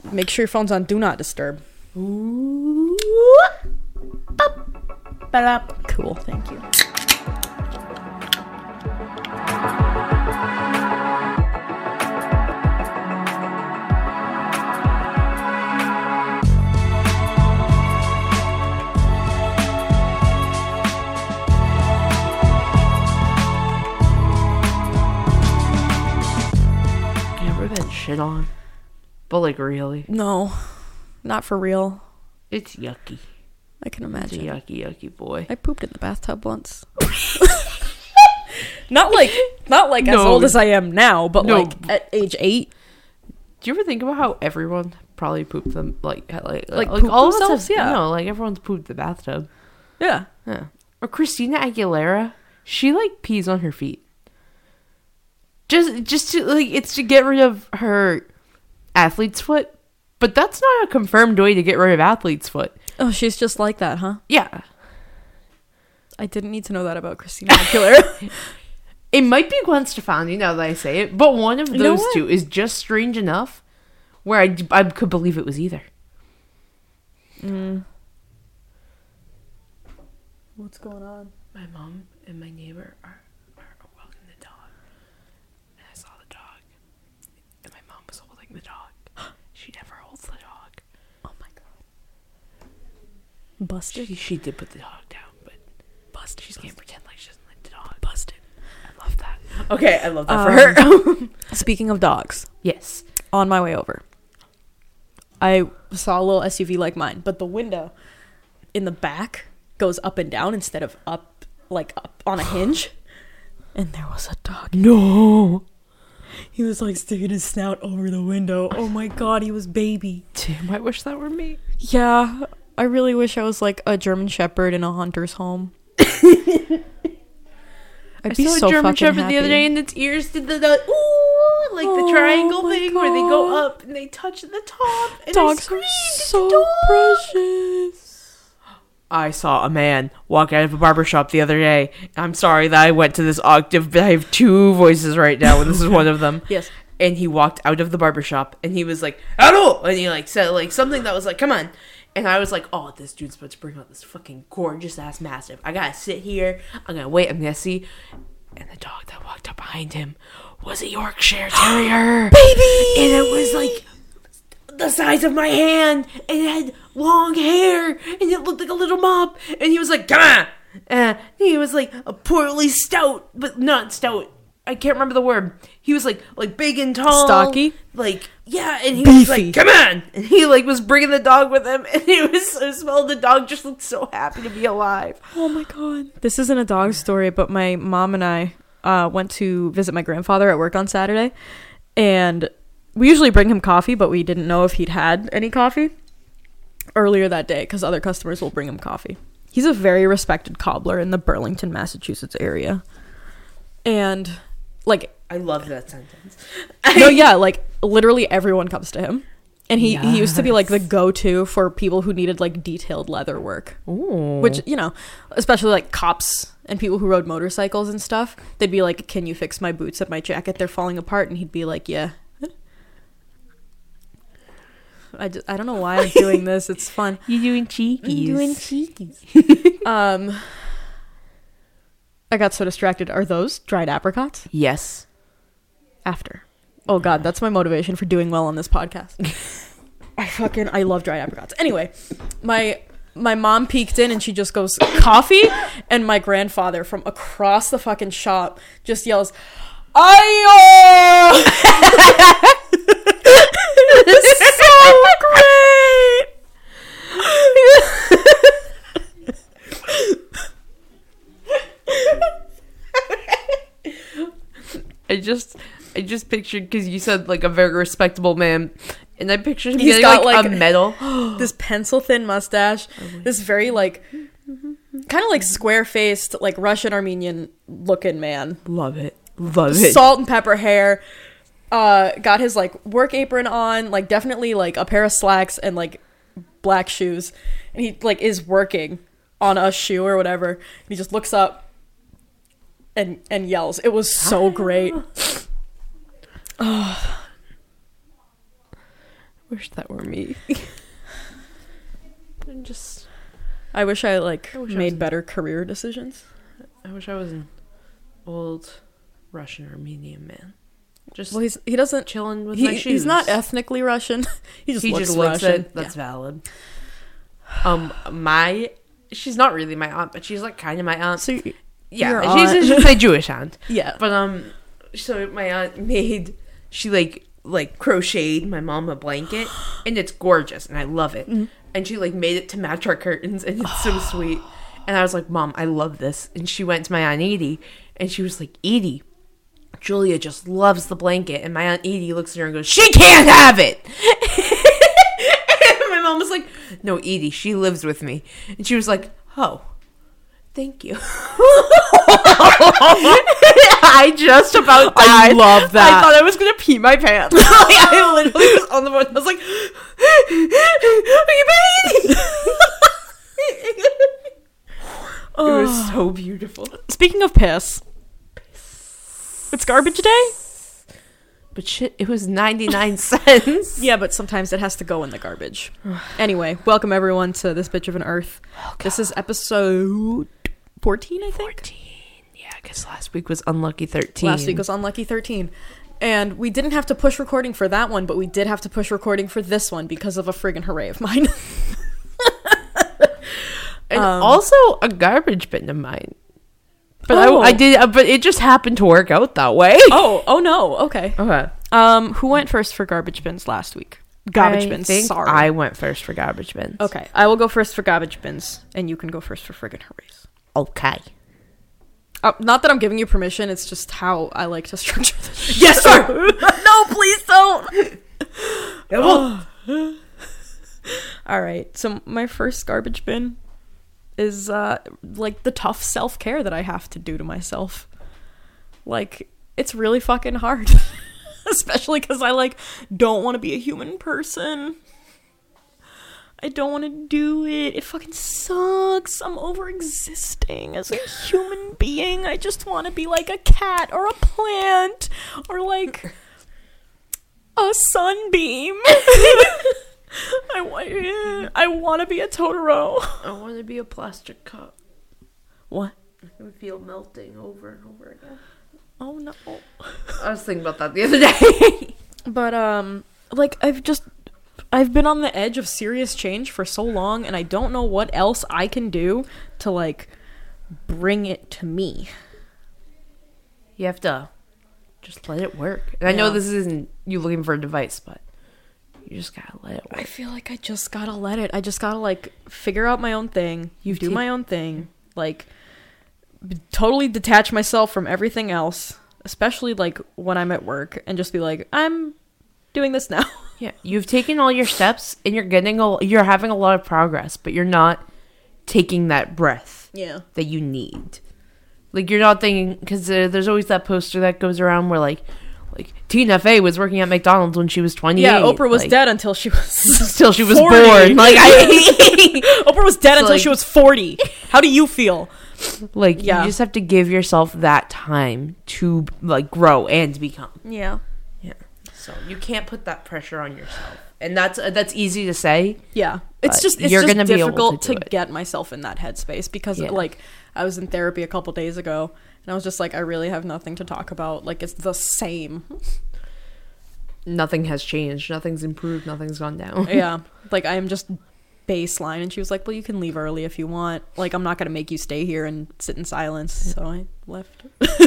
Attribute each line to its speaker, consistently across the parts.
Speaker 1: Make sure your phone's on Do Not Disturb.
Speaker 2: Ooh.
Speaker 1: Cool, thank you.
Speaker 2: Never been shit on. But like really.
Speaker 1: No, not for real.
Speaker 2: It's yucky.
Speaker 1: I can
Speaker 2: It's a
Speaker 1: imagine.
Speaker 2: yucky boy.
Speaker 1: I pooped in the bathtub once. not like as
Speaker 2: No.
Speaker 1: old as I am now, but
Speaker 2: No.
Speaker 1: like at age 8.
Speaker 2: Do you ever think about how everyone probably pooped them like
Speaker 1: poop
Speaker 2: all of us
Speaker 1: themselves?
Speaker 2: have,
Speaker 1: Yeah.
Speaker 2: you know, like everyone's pooped the bathtub.
Speaker 1: Yeah.
Speaker 2: Yeah. Or Christina Aguilera, she like pees on her feet. Just to like it's to get rid of her athlete's foot, but that's not a confirmed way to get rid of athlete's foot.
Speaker 1: Oh, she's just like that, huh?
Speaker 2: Yeah.
Speaker 1: I didn't need to know that about Christina Aguilera.
Speaker 2: It might be Gwen Stefani now that I say it, but one of
Speaker 1: You know
Speaker 2: those
Speaker 1: what?
Speaker 2: two is just strange enough where I could believe it was either.
Speaker 1: What's going on?
Speaker 2: My mom and my neighbor are walking the dog. And I saw the dog. And my mom was holding the dog. She never holds the dog.
Speaker 1: Oh my god. Busted.
Speaker 2: She did put the dog down, but
Speaker 1: Busted.
Speaker 2: she can't pretend like she doesn't like the dog.
Speaker 1: Busted.
Speaker 2: I love that. Okay, I love that for her.
Speaker 1: Speaking of dogs,
Speaker 2: Yes.
Speaker 1: on my way over, I saw a little SUV like mine, but the window in the back goes up and down instead of up on a hinge. And there was a dog.
Speaker 2: No.
Speaker 1: He was like sticking his snout over the window. Oh my god, he was baby.
Speaker 2: Damn, I wish that were me.
Speaker 1: Yeah, I really wish I was like a German Shepherd in a hunter's home. I'd
Speaker 2: I
Speaker 1: be
Speaker 2: saw
Speaker 1: so
Speaker 2: a German
Speaker 1: fucking
Speaker 2: Shepherd
Speaker 1: happy.
Speaker 2: the other day, and its ears did the ooh, like the triangle
Speaker 1: my
Speaker 2: thing where they go
Speaker 1: God.
Speaker 2: up and they touch the top. And
Speaker 1: Dogs
Speaker 2: I
Speaker 1: are
Speaker 2: screamed, "It's a
Speaker 1: so
Speaker 2: dog!"
Speaker 1: precious.
Speaker 2: I saw a man walk out of a barbershop the other day. I'm sorry that I went to this octave, but I have two voices right now, and this is one of them.
Speaker 1: Yes.
Speaker 2: And he walked out of the barbershop, and he was like, "Hello!" And he like said like something that was like, "Come on." And I was like, "Oh, this dude's about to bring out this fucking gorgeous ass mastiff. I gotta sit here. I'm gonna wait. I'm gonna see." And the dog that walked up behind him was a Yorkshire Terrier,
Speaker 1: Baby!
Speaker 2: and it was like the size of my hand, and it had long hair, and it looked like a little mop. And he was like, "Come on!" He was like a poorly stout, but not stout. I can't remember the word. He was like big and tall,
Speaker 1: Stocky?
Speaker 2: like yeah. And he was
Speaker 1: Beefy.
Speaker 2: like, "Come on!" And he like was bringing the dog with him, and he was so small. The dog just looked so happy to be alive.
Speaker 1: Oh my god. This isn't a dog story, but my mom and I went to visit my grandfather at work on Saturday, and we usually bring him coffee, but we didn't know if he'd had any coffee earlier that day because other customers will bring him coffee. He's a very respected cobbler in the Burlington, Massachusetts area. And like
Speaker 2: I love that sentence.
Speaker 1: no, yeah, like literally everyone comes to him. And he used to be like the go-to for people who needed like detailed leather work.
Speaker 2: Ooh.
Speaker 1: Which, you know, especially like cops and people who rode motorcycles and stuff, they'd be like, "Can you fix my boots and my jacket? They're falling apart." And he'd be like, "Yeah." I don't know why I'm doing this. It's fun.
Speaker 2: You doing cheekies?
Speaker 1: Doing cheekies. I got so distracted. Are those dried apricots?
Speaker 2: Yes.
Speaker 1: After. Oh god, that's my motivation for doing well on this podcast. I love dried apricots. Anyway, my mom peeked in and she just goes, "Coffee?" And my grandfather from across the fucking shop just yells, "Ayo!" It's so great.
Speaker 2: I just pictured, because you said like a very respectable man, and I pictured him
Speaker 1: He's
Speaker 2: getting
Speaker 1: got,
Speaker 2: like a
Speaker 1: like,
Speaker 2: medal.
Speaker 1: This pencil thin mustache, this very like kind of like square faced like Russian Armenian looking man,
Speaker 2: Love it.
Speaker 1: salt and pepper hair, got his like work apron on, like definitely like a pair of slacks and like black shoes, and he like is working on a shoe or whatever, and he just looks up and yells. It was so great.
Speaker 2: Wish that were me. I'm just.
Speaker 1: I wish I
Speaker 2: I wish I
Speaker 1: made
Speaker 2: wasn't-
Speaker 1: better career decisions.
Speaker 2: I wish I was an old Russian Armenian man. Just
Speaker 1: Well, he doesn't.
Speaker 2: chilling with my shoes.
Speaker 1: He's not ethnically Russian. he just looks Russian.
Speaker 2: it. That's valid. She's not really my aunt, but she's like kind of my aunt.
Speaker 1: So
Speaker 2: Yeah,
Speaker 1: your
Speaker 2: she's
Speaker 1: aunt-
Speaker 2: my Jewish aunt.
Speaker 1: yeah.
Speaker 2: But so my aunt she like crocheted my mom a blanket, and it's gorgeous, and I love it.
Speaker 1: Mm-hmm.
Speaker 2: And she like made it to match our curtains, and it's so sweet. And I was like, Mom, I love this. And she went to my Aunt Edie, and she was like, Edie, Julia just loves the blanket. And my Aunt Edie looks at her and goes, she can't have it. And my mom was like, no, Edie, she lives with me. And she was like, oh, thank you. I just about died.
Speaker 1: I love that.
Speaker 2: I thought I was going to pee my pants. Like, I literally was on the phone. I was like, are you baby? It was so beautiful.
Speaker 1: Speaking of piss, it's garbage day.
Speaker 2: But shit, it was 99 cents.
Speaker 1: Yeah, but sometimes it has to go in the garbage. Anyway, welcome everyone to This Bitch of an Earth. This is episode 14, I think.
Speaker 2: 14. Yeah, I guess last week was Unlucky 13.
Speaker 1: Last week was Unlucky 13. And we didn't have to push recording for that one, but we did have to push recording for this one because of a friggin' hooray of mine.
Speaker 2: And also a garbage bin of mine. But
Speaker 1: Oh.
Speaker 2: I did, but it just happened to work out that way.
Speaker 1: oh no, okay.
Speaker 2: Okay.
Speaker 1: Who went first for garbage bins last week? Garbage bins, sorry.
Speaker 2: I went first for garbage bins.
Speaker 1: Okay, I will go first for garbage bins, and you can go first for friggin' hoorays.
Speaker 2: Okay.
Speaker 1: Not that I'm giving you permission, it's just how I like to structure this.
Speaker 2: Yes, sir.
Speaker 1: No, please don't! Alright, so my first garbage bin is, like, the tough self-care that I have to do to myself. Like, it's really fucking hard. Especially because I, like, don't want to be a human person. I don't want to do it. It fucking sucks. I'm over existing as a human being. I just want to be like a cat or a plant or like a sunbeam. I want to be a Totoro.
Speaker 2: I want to be a plastic cup.
Speaker 1: What?
Speaker 2: I can feel melting over and over again.
Speaker 1: Oh no.
Speaker 2: I was thinking about that the other day.
Speaker 1: But like I've been on the edge of serious change for so long, and I don't know what else I can do to like bring it to me.
Speaker 2: You have to just let it work. And I know
Speaker 1: Yeah.
Speaker 2: this isn't you looking for a device, but you just gotta let it
Speaker 1: I
Speaker 2: work.
Speaker 1: feel like I just gotta let it. I just gotta like figure out my own thing, do my own thing, like totally detach myself from everything else, especially like when I'm at work, and just be like, I'm doing this now.
Speaker 2: Yeah, you've taken all your steps, and you're having a lot of progress, but you're not taking that breath
Speaker 1: Yeah.
Speaker 2: that you need. Like you're not thinking because there's always that poster that goes around where like Tina Fey was working at McDonald's when she was 28.
Speaker 1: Yeah, Oprah was
Speaker 2: like,
Speaker 1: dead until she was
Speaker 2: till she was
Speaker 1: 40.
Speaker 2: born. Like
Speaker 1: Oprah was dead
Speaker 2: So,
Speaker 1: until
Speaker 2: like-
Speaker 1: she was 40. How do you feel?
Speaker 2: like
Speaker 1: Yeah.
Speaker 2: you just have to give yourself that time to like grow and become.
Speaker 1: Yeah.
Speaker 2: Yeah. So you can't put that pressure on yourself, and that's easy to say.
Speaker 1: Yeah. It's
Speaker 2: But
Speaker 1: just
Speaker 2: you're gonna be able
Speaker 1: difficult
Speaker 2: to
Speaker 1: to
Speaker 2: do it.
Speaker 1: get myself in that headspace because
Speaker 2: Yeah.
Speaker 1: like I was in therapy a couple days ago and I was just like, I really have nothing to talk about. Like it's the same.
Speaker 2: Nothing has changed. Nothing's improved. Nothing's gone down.
Speaker 1: Yeah. Like I am just baseline, and she was like, well, you can leave early if you want. Like I'm not gonna make you stay here and sit in silence. So I left.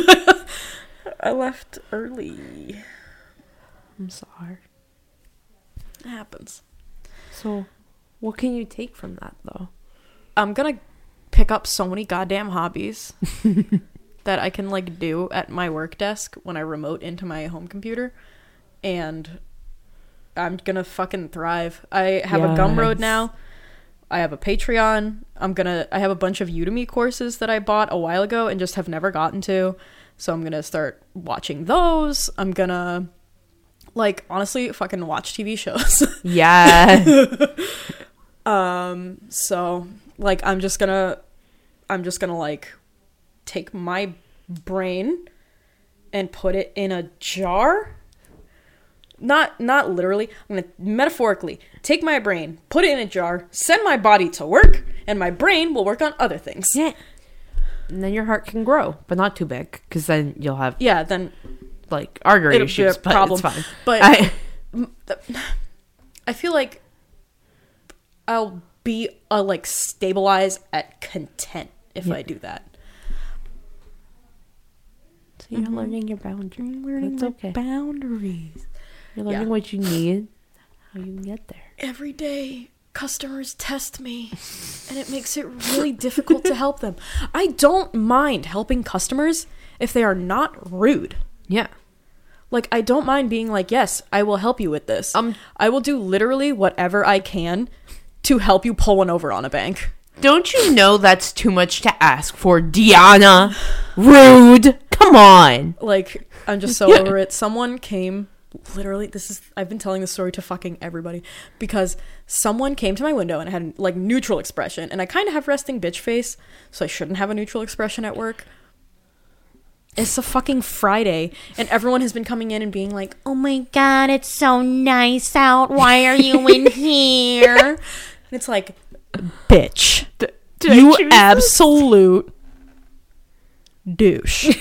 Speaker 1: I left early.
Speaker 2: I'm sorry.
Speaker 1: It happens.
Speaker 2: So, what can you take from that though?
Speaker 1: I'm gonna pick up so many goddamn hobbies that I can like do at my work desk when I remote into my home computer, and I'm gonna fucking thrive. I have a Gumroad
Speaker 2: Yes.
Speaker 1: now. I have a Patreon. I have a bunch of Udemy courses that I bought a while ago and just have never gotten to. So I'm gonna start watching those. I'm gonna like honestly fucking watch TV shows.
Speaker 2: Yeah.
Speaker 1: So like I'm just gonna like take my brain and put it in a jar not literally, I'm going to metaphorically take my brain, put it in a jar, send my body to work, and my brain will work on other things.
Speaker 2: Yeah. And then your heart can grow, but not too big, because then you'll have
Speaker 1: then
Speaker 2: like artery
Speaker 1: it'll
Speaker 2: issues.
Speaker 1: be a problem.
Speaker 2: But it's fine.
Speaker 1: But I feel like I'll be like stabilized at content if I do that.
Speaker 2: So you're learning your boundaries. It's okay.
Speaker 1: Boundaries.
Speaker 2: You're learning what you need, how you can get there.
Speaker 1: Every day, customers test me, and it makes it really difficult to help them. I don't mind helping customers if they are not rude.
Speaker 2: Yeah.
Speaker 1: Like, I don't mind being like, yes, I will help you with this. I will do literally whatever I can to help you pull one over on a bank.
Speaker 2: Don't you know that's too much to ask for, Deanna? Rude. Come on.
Speaker 1: Like, I'm just so over it. Someone came, literally, I've been telling this story to fucking everybody, because someone came to my window and I had, like, neutral expression, and I kind of have resting bitch face, so I shouldn't have a neutral expression at work. It's a fucking Friday, and everyone has been coming in and being like, oh my god, it's so nice out. Why are you in here? And it's like, bitch. You absolute douche.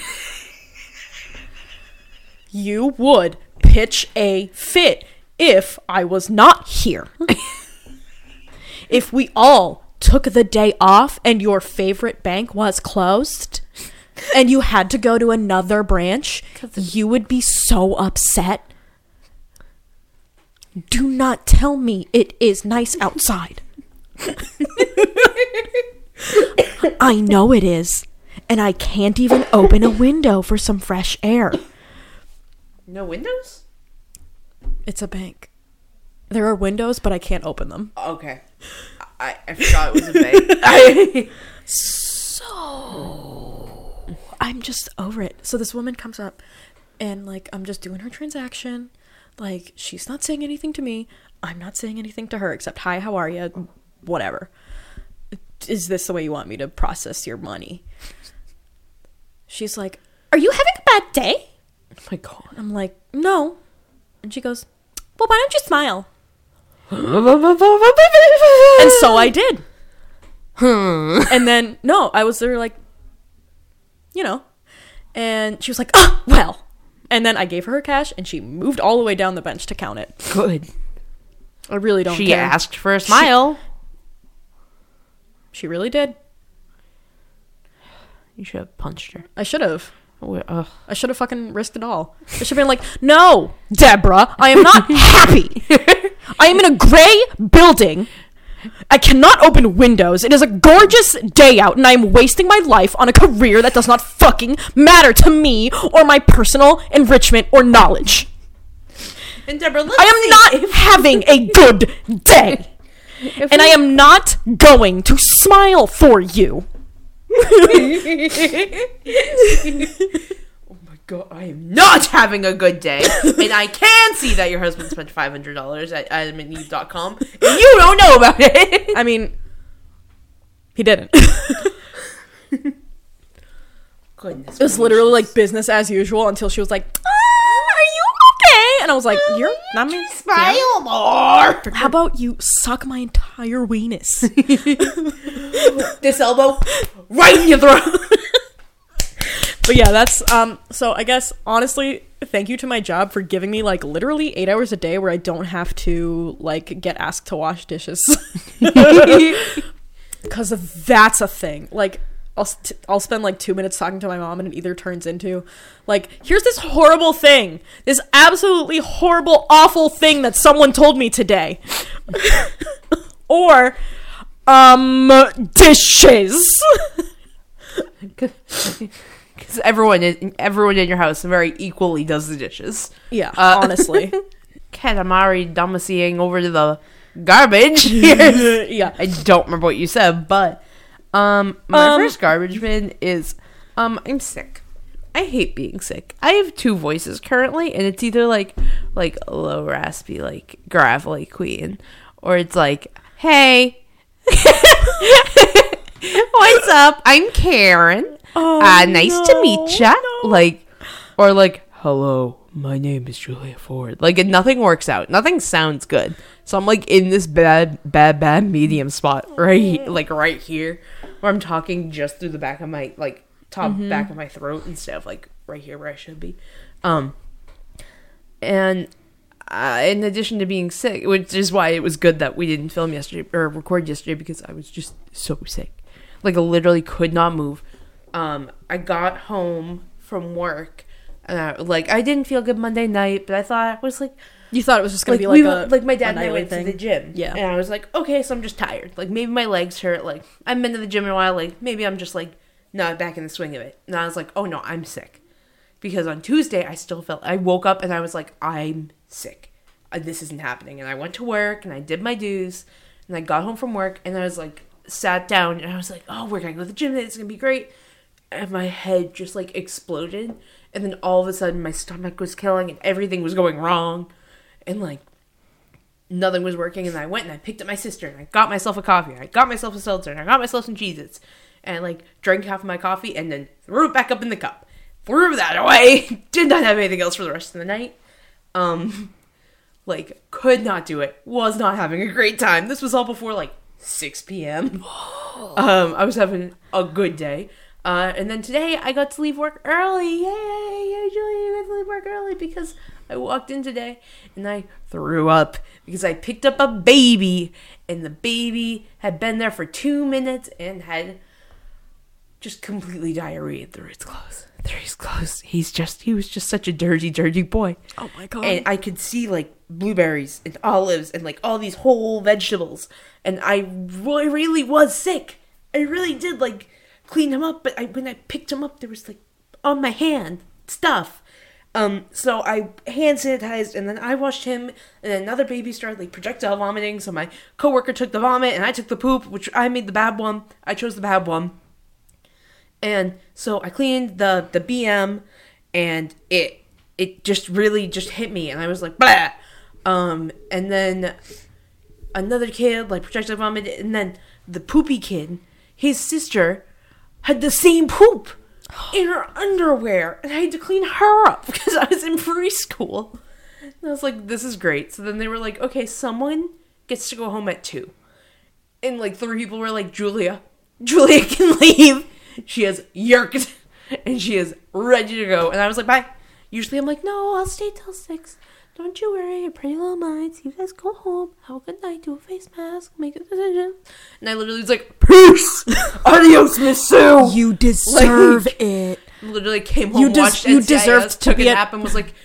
Speaker 1: You would pitch a fit if I was not here. If we all took the day off and your favorite bank was closed and you had to go to another branch, you would be so upset. Do not tell me it is nice outside. I know it is, and I can't even open a window for some fresh air.
Speaker 2: No windows?
Speaker 1: It's a bank. There are windows, but I can't open them.
Speaker 2: Okay. I forgot it was a bank.
Speaker 1: So, I'm just over it. So this woman comes up, and, like, I'm just doing her transaction. Like, she's not saying anything to me. I'm not saying anything to her except, hi, how are you? Whatever. Is this the way you want me to process your money? She's like, are you having a bad day?
Speaker 2: Oh my god.
Speaker 1: I'm like, no. And she goes, well, why don't you smile? And so I did. And then, no, I was there like, you know. And she was like, oh, well. And then I gave her cash, and she moved all the way down the bench to count it.
Speaker 2: Good.
Speaker 1: I really don't care.
Speaker 2: She asked for a smile.
Speaker 1: She really did.
Speaker 2: You should have punched her.
Speaker 1: I should have.
Speaker 2: Ugh.
Speaker 1: I should have fucking risked it all. I should have been like, no, Deborah, I am not happy. I am in a gray building. I cannot open windows. It is a gorgeous day out, and I am wasting my life on a career that does not fucking matter to me or my personal enrichment or knowledge.
Speaker 2: And Deborah,
Speaker 1: I am not having a good day. And I am not going to smile for you.
Speaker 2: Oh my god, I am not having a good day. And I can see that your husband spent $500 at adamandeve.com. And you don't know about it.
Speaker 1: I mean, he didn't.
Speaker 2: Goodness.
Speaker 1: It was literally like business as usual until she was like, are you okay? And I was like, you're not me.
Speaker 2: Smile more.
Speaker 1: How about you suck my entire weenus?
Speaker 2: This elbow right in your throat.
Speaker 1: But yeah, that's so I guess honestly, thank you to my job for giving me like literally 8 hours a day where I don't have to like get asked to wash dishes. Because that's a thing. Like I'll spend like 2 minutes talking to my mom, and it either turns into like, here's this horrible thing, this absolutely horrible, awful thing that someone told me today, or dishes.
Speaker 2: Because everyone in your house very equally does the dishes.
Speaker 1: Yeah, honestly.
Speaker 2: Katamari Damacying over to the garbage.
Speaker 1: Yeah,
Speaker 2: I don't remember what you said, but my first garbage bin is I'm sick. I hate being sick. I have two voices currently, and it's either like low raspy, like gravelly queen, or it's like, hey, what's up? I'm Karen. Nice to meet ya.
Speaker 1: No.
Speaker 2: Like, or like, hello, my name is Julia Ford. Like, and nothing works out. Nothing sounds good. So I'm like in this bad medium spot right here, where I'm talking just through the back of my like top back of my throat instead of like right here where I should be. And in addition to being sick, which is why it was good that we didn't film yesterday or record yesterday, because I was just so sick. Like, I literally could not move. I got home from work, and I didn't feel good Monday night, but I thought it was like,
Speaker 1: You thought it was just gonna
Speaker 2: like
Speaker 1: be
Speaker 2: like my dad and I
Speaker 1: nightly
Speaker 2: went to the gym,
Speaker 1: Yeah.
Speaker 2: and I was like, okay, so I'm just tired. Like, maybe my legs hurt. Like, I haven't been to the gym in a while. Like, maybe I'm just like not back in the swing of it. And I was like, oh no, I'm sick, because on Tuesday I woke up and I was like, I'm sick. This isn't happening. And I went to work and I did my dues, and I got home from work and I was like, sat down and I was like, oh, we're gonna go to the gym today. It's gonna be great. And my head just like exploded, and then all of a sudden my stomach was killing and everything was going wrong, and like nothing was working. And I went and I picked up my sister and I got myself a coffee. I got myself a seltzer and I got myself some Cheez-Its, and I like drank half of my coffee and then threw it back up in the cup. Threw that away. Did not have anything else for the rest of the night. Like, could not do it. Was not having a great time. This was all before like 6 p.m. I was having a good day. And then today I got to leave work early. Yay, Julie, you got to leave work early, because I walked in today and I threw up because I picked up a baby, and the baby had been there for 2 minutes and had just completely diarrhea through his clothes. He was just such a dirty boy.
Speaker 1: Oh my god.
Speaker 2: And I could see like blueberries and olives and like all these whole vegetables, and I really was sick. I really did like clean him up, but when I picked him up, there was like on my hand stuff. So I hand sanitized, and then I washed him, and then another baby started like projectile vomiting. So my coworker took the vomit, and I took the poop, which I made the bad one. I chose the bad one. And so I cleaned the BM, and it just really just hit me, and I was like, blah. And then another kid like projectile vomited, and then the poopy kid, his sister had the same poop in her underwear, and I had to clean her up because I was in preschool. And I was like, this is great. So then they were like, okay, someone gets to go home at 2. And like 3 people were like, Julia can leave. She has yerked, and she is ready to go. And I was like, bye. Usually I'm like, no, I'll stay till 6. Don't you worry, your pretty little minds. You guys go home. Have a good night. Do a face mask. Make a decision. And I literally was like, peace. Adios, Miss Sue.
Speaker 1: You deserve it.
Speaker 2: Literally came home, watched NCIS,
Speaker 1: deserved to
Speaker 2: took
Speaker 1: be
Speaker 2: a nap, and was like,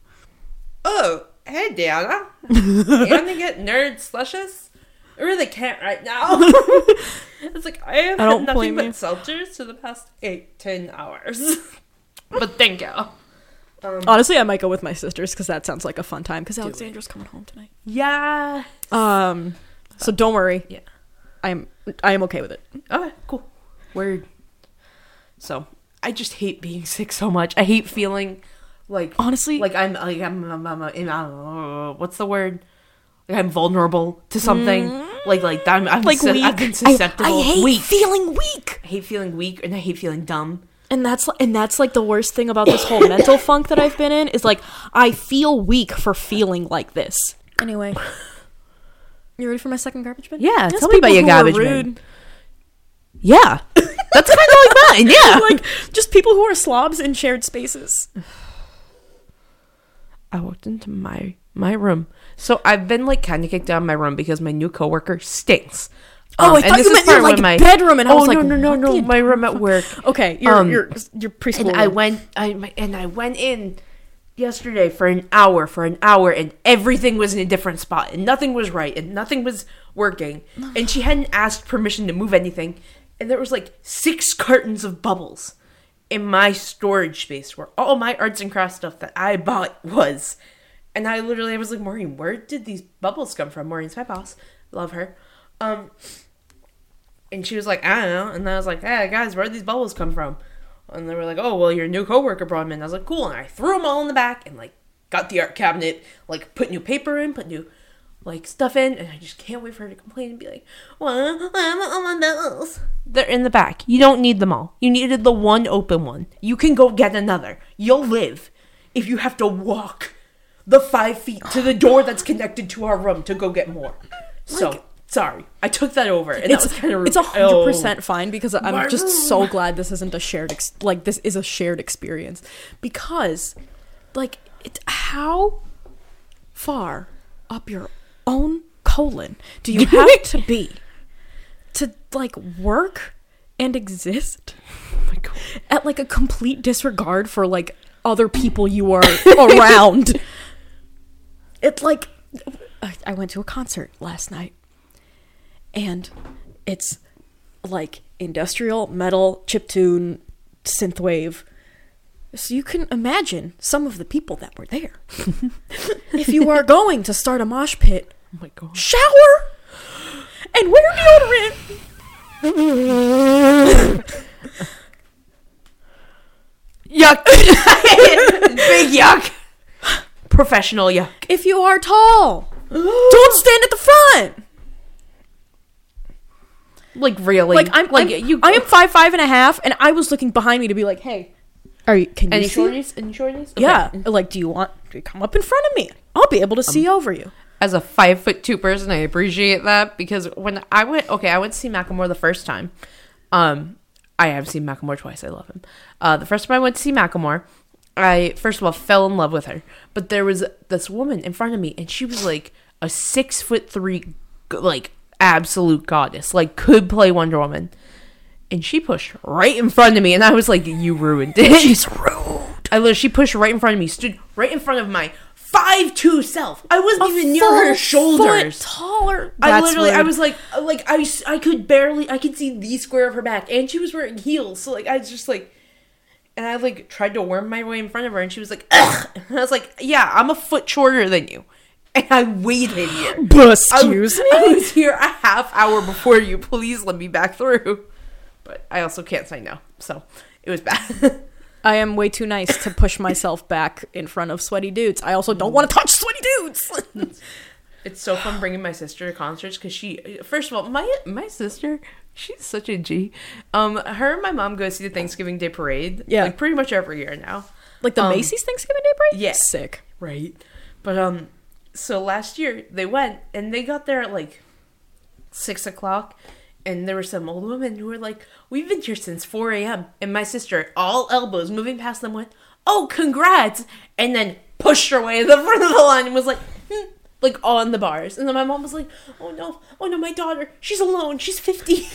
Speaker 2: oh, hey, Diana. You want to get nerd slushes? I really can't right now. It's like, I have had nothing but seltzers for the past 10 hours. But thank you.
Speaker 1: Honestly, I might go with my sisters, because that sounds like a fun time, because Alexandra's coming home tonight.
Speaker 2: Yeah.
Speaker 1: So don't worry.
Speaker 2: Yeah.
Speaker 1: I am okay with it.
Speaker 2: Okay, cool. Word. So, I just hate being sick so much. I hate feeling like,
Speaker 1: honestly,
Speaker 2: like I'm what's the word? Like I'm vulnerable to something. Like I'm like weak. I've been susceptible.
Speaker 1: I hate feeling weak.
Speaker 2: I hate feeling weak, and I hate feeling dumb.
Speaker 1: And that's like the worst thing about this whole mental funk that I've been in, is like I feel weak for feeling like this. Anyway, you ready for my second garbage bin?
Speaker 2: Yeah, tell me about your garbage bin. Yeah, that's kind of like mine. Yeah,
Speaker 1: like just people who are slobs in shared spaces.
Speaker 2: I walked into my room. So I've been like kind of kicked out of my room because my new coworker stinks.
Speaker 1: Oh, I thought you meant your like bedroom, and I was like,
Speaker 2: no, my room at work.
Speaker 1: Okay, your preschool.
Speaker 2: And I went in yesterday for an hour, and everything was in a different spot, and nothing was right, and nothing was working, and she hadn't asked permission to move anything, and there was like 6 cartons of bubbles in my storage space where all my arts and crafts stuff that I bought was. And I was like, Maureen, where did these bubbles come from? Maureen's my boss. Love her. And she was like, I don't know. And I was like, hey, guys, where did these bubbles come from? And they were like, oh, well, your new coworker brought them in. I was like, cool. And I threw them all in the back and, like, got the art cabinet, like, put new paper in, put new, like, stuff in. And I just can't wait for her to complain and be like, well, I want all my bubbles. They're in the back. You don't need them all. You needed the one open one. You can go get another. You'll live. if you have to walk the 5 feet to the door that's connected to our room to go get more. So, sorry. I took that over. And
Speaker 1: It's
Speaker 2: that was kind of...
Speaker 1: it's 100% fine because I'm
Speaker 2: My
Speaker 1: just
Speaker 2: room.
Speaker 1: so glad this isn't a shared this is a shared experience, because like how far up your own colon do you have to be to like work and exist at like a complete disregard for like other people you are around? It's like I went to a concert last night, and it's like industrial metal chiptune synthwave. So you can imagine some of the people that were there. If you are going to start a mosh pit,
Speaker 2: Oh my god.
Speaker 1: shower and wear deodorant.
Speaker 2: Yuck. Big yuck. Professional yuck.
Speaker 1: If you are tall, don't stand at the front.
Speaker 2: Like, really?
Speaker 1: Like I am 5'5.5", and I was looking behind me to be like, "Hey, can you
Speaker 2: Any
Speaker 1: see?"
Speaker 2: shorties? Any shorties? Okay.
Speaker 1: Yeah, like, do you come up in front of me? I'll be able to see over you.
Speaker 2: As a 5'2" person, I appreciate that, because when I went to see Macklemore the first time. I have seen Macklemore twice. I love him. The first time I went to see Macklemore, I first of all fell in love with her. But there was this woman in front of me, and she was like a 6'3", like absolute goddess, like could play Wonder Woman. And she pushed right in front of me, and I was like, "You ruined it." She's rude. She pushed right in front of me, stood right in front of my 5'2" self. I wasn't even near her shoulders.
Speaker 1: Foot taller.
Speaker 2: I was like I could see the square of her back, and she was wearing heels. So like I was just like, and I like tried to worm my way in front of her, and she was like, "Ugh," and I was like, "Yeah, I'm a foot shorter than you." And I waited here.
Speaker 1: Excuse me?
Speaker 2: I was here a half hour before you. Please let me back through. But I also can't say no. So it was bad.
Speaker 1: I am way too nice to push myself back in front of sweaty dudes. I also don't want to touch sweaty dudes.
Speaker 2: It's so fun bringing my sister to concerts, because she, first of all, my sister, she's such a G. Her and my mom go see the Thanksgiving Day Parade.
Speaker 1: Yeah.
Speaker 2: Like pretty much every year now.
Speaker 1: Like the Macy's Thanksgiving Day Parade?
Speaker 2: Yeah.
Speaker 1: Sick.
Speaker 2: Right. But so last year they went, and they got there at like 6 o'clock, and there were some old women who were like, "We've been here since 4 a.m. And my sister, all elbows, moving past them, went, "Oh, congrats!" And then pushed her way to the front of the line and was like, like on the bars. And then my mom was like, oh no, my daughter, she's alone, she's 50.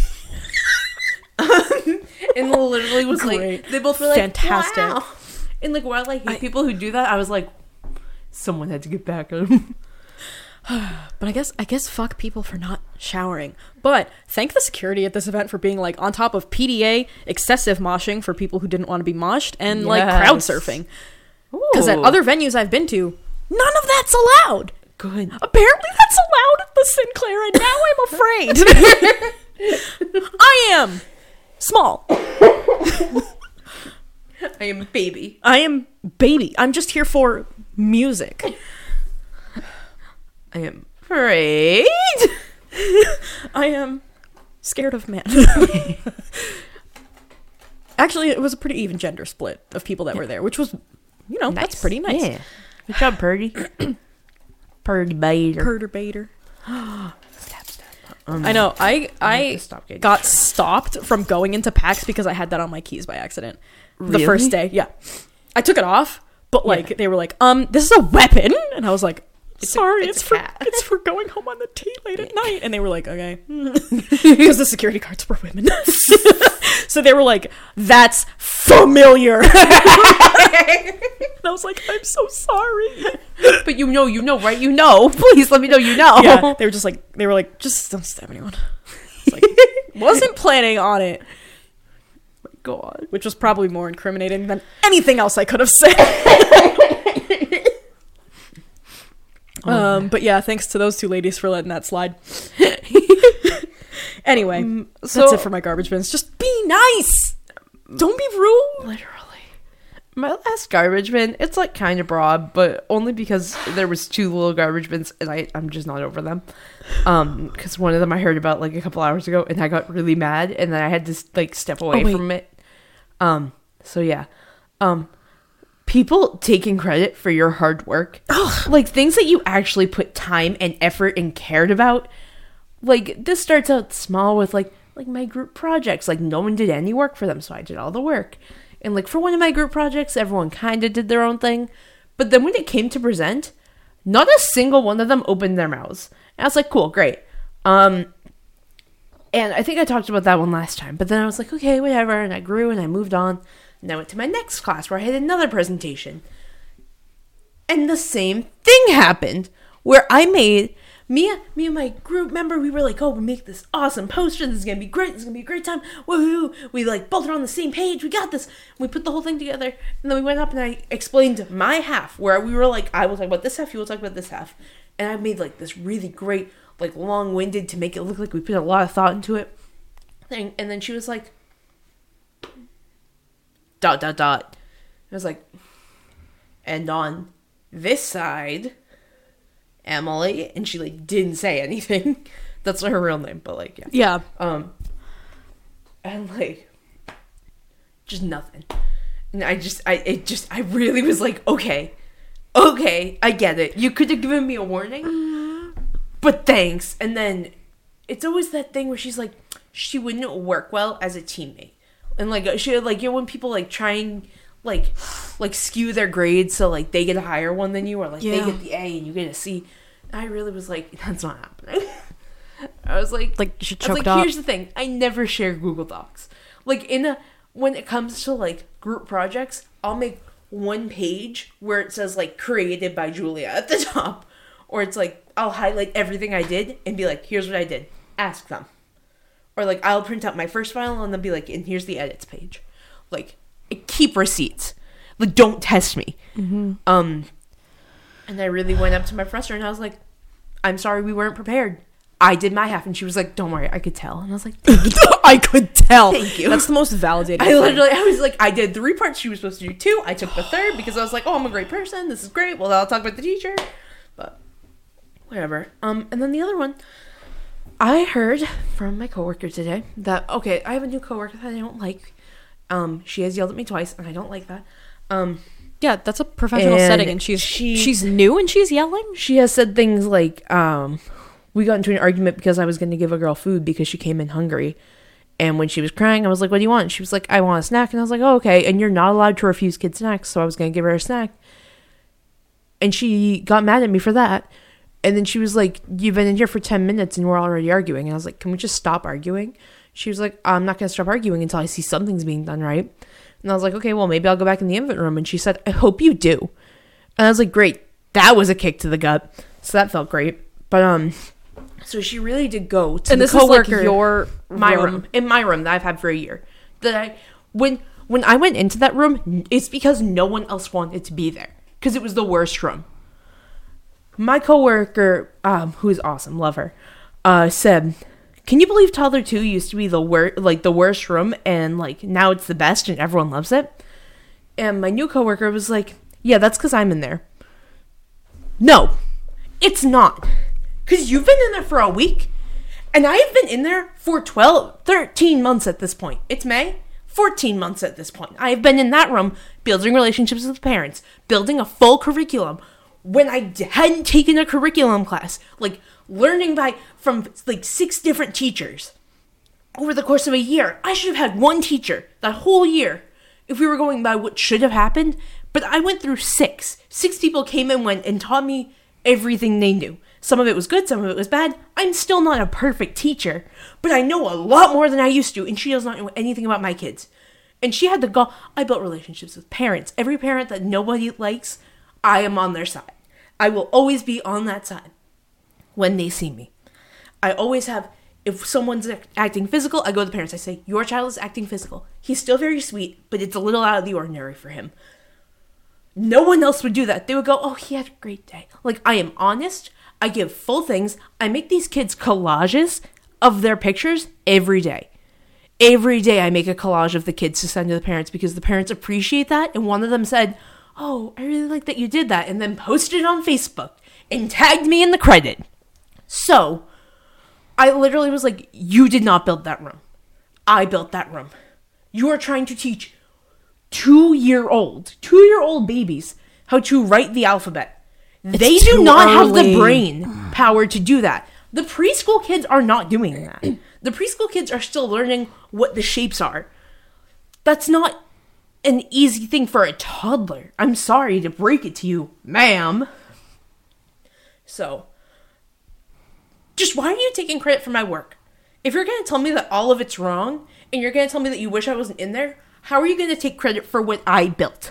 Speaker 2: And literally was
Speaker 1: Great.
Speaker 2: like, they both were like,
Speaker 1: fantastic.
Speaker 2: wow. And like, while I hate people who do that, I was like, someone had to get back at them.
Speaker 1: But I guess fuck people for not showering. But thank the security at this event for being like on top of PDA, excessive moshing for people who didn't want to be moshed, and like crowd surfing. Because at other venues I've been to, none of that's allowed.
Speaker 2: Good.
Speaker 1: Apparently that's allowed at the Sinclair, and now I'm afraid. I am small.
Speaker 2: I am baby.
Speaker 1: I am baby. I'm just here for music.
Speaker 2: I am afraid.
Speaker 1: I am scared of men. Actually, it was a pretty even gender split of people that were there, which was,
Speaker 2: Nice.
Speaker 1: that's pretty nice.
Speaker 2: Yeah. Good job, Purdy.
Speaker 1: Perturbator. I know. I got stopped from going into PAX because I had that on my keys by accident. The first day. Yeah. I took it off, but like they were like, this is a weapon. And I was like, sorry, it's for going home on the T late at night. And they were like, okay. Because the security guards were women. So they were like, that's familiar. And I was like, I'm so sorry.
Speaker 2: But you know, right? You know. Please let me know you know.
Speaker 1: Yeah. They were like, just don't stab anyone. I was like, wasn't planning on it.
Speaker 2: My God.
Speaker 1: Which was probably more incriminating than anything else I could have said. But yeah, thanks to those two ladies for letting that slide. Anyway, that's it for my garbage bins. Just be nice. Don't be rude.
Speaker 2: Literally. My last garbage bin, it's like kind of broad, but only because there was two little garbage bins and I'm just not over them. Because one of them I heard about like a couple hours ago and I got really mad and then I had to like step away from it. So yeah. people taking credit for your hard work, like things that you actually put time and effort and cared about. Like, this starts out small with like my group projects. Like, no one did any work for them, so I did all the work. And like, for one of my group projects, everyone kind of did their own thing. But then when it came to present, not a single one of them opened their mouths. And I was like, cool, great. And I think I talked about that one last time. But then I was like, okay, whatever. And I grew and I moved on. And I went to my next class where I had another presentation. And the same thing happened where I made, me and my group member, we were like, oh, we make this awesome poster. This is going to be great. This is going to be a great time. Woohoo. We like both are on the same page. We got this. And we put the whole thing together. And then we went up and I explained my half where we were like, I will talk about this half. You will talk about this half. And I made like this really great, like long-winded to make it look like we put a lot of thought into it thing. And then she was like, ... I was like, and on this side, Emily, and she like didn't say anything. That's not her real name, but like, yeah. And like, just nothing. And I really was like, okay, I get it. You could have given me a warning, but thanks. And then it's always that thing where she's like, she wouldn't work well as a teammate. And like, she like, you know, when people like try and like skew their grades so like they get a higher one than you, or like they get the A and you get a C. And I really was like, that's not happening. I was like you should choke it up. Here's the thing, I never share Google Docs. Like when it comes to like group projects, I'll make one page where it says like created by Julia at the top, or it's like I'll highlight everything I did and be like, here's what I did, ask them. Or, like, I'll print out my first file and then be like, and here's the edits page. Like, keep receipts. Like, don't test me. Mm-hmm. And I really went up to my professor and I was like, I'm sorry we weren't prepared. I did my half. And she was like, don't worry, I could tell. And I was like,
Speaker 1: I could tell.
Speaker 2: Thank you.
Speaker 1: That's the most validating
Speaker 2: I was like, I did 3 parts. She was supposed to do 2. I took the 3rd because I was like, oh, I'm a great person. This is great. Well, I'll talk about the teacher. But, whatever. And then the other one. I heard from my coworker today that, okay, I have a new coworker that I don't like. She has yelled at me twice, and I don't like that.
Speaker 1: Yeah, that's a professional setting, and she's new and she's yelling.
Speaker 2: She has said things like, we got into an argument because I was going to give a girl food because she came in hungry. And when she was crying, I was like, what do you want? And she was like, I want a snack. And I was like, oh, okay. And you're not allowed to refuse kids snacks, so I was going to give her a snack. And she got mad at me for that. And then she was like, you've been in here for 10 minutes and we're already arguing. And I was like, can we just stop arguing? She was like, I'm not going to stop arguing until I see something's being done right. And I was like, okay, well, maybe I'll go back in the infant room. And she said, I hope you do. And I was like, great. That was a kick to the gut. So that felt great. But, so she really did go to the coworker. My room. In my room that I've had for a year. When I went into that room, it's because no one else wanted to be there. Because it was the worst room. My coworker, who is awesome, love her, said, can you believe Toddler 2 used to be the worst room, and like now it's the best and everyone loves it? And my new coworker was like, yeah, that's because I'm in there. No, it's not. Because you've been in there for a week, and I have been in there for 13 months at this point. It's May. 14 months at this point. I have been in that room building relationships with parents, building a full curriculum, when I hadn't taken a curriculum class, like learning from 6 different teachers over the course of a year. I should have had 1 teacher that whole year if we were going by what should have happened. But I went through 6. 6 people came and went and taught me everything they knew. Some of it was good, some of it was bad. I'm still not a perfect teacher, but I know a lot more than I used to, and she does not know anything about my kids. And she had to go. I built relationships with parents. Every parent that nobody likes, I am on their side. I will always be on that side when they see me. I always have, if someone's acting physical, I go to the parents. I say, your child is acting physical. He's still very sweet, but it's a little out of the ordinary for him. No one else would do that. They would go, oh, he had a great day. Like, I am honest. I give full things. I make these kids collages of their pictures every day. Every day I make a collage of the kids to send to the parents because the parents appreciate that. And one of them said, oh, I really like that you did that, and then posted it on Facebook and tagged me in the credit. So, I literally was like, you did not build that room. I built that room. You are trying to teach two-year-old babies how to write the alphabet. They
Speaker 1: It's
Speaker 2: do
Speaker 1: too
Speaker 2: not have
Speaker 1: early.
Speaker 2: the brain power to do that. The preschool kids are not doing that. The preschool kids are still learning what the shapes are. That's not an easy thing for a toddler. I'm sorry to break it to you, ma'am. So, just why are you taking credit for my work? If you're going to tell me that all of it's wrong, and you're going to tell me that you wish I wasn't in there, how are you going to take credit for what I built?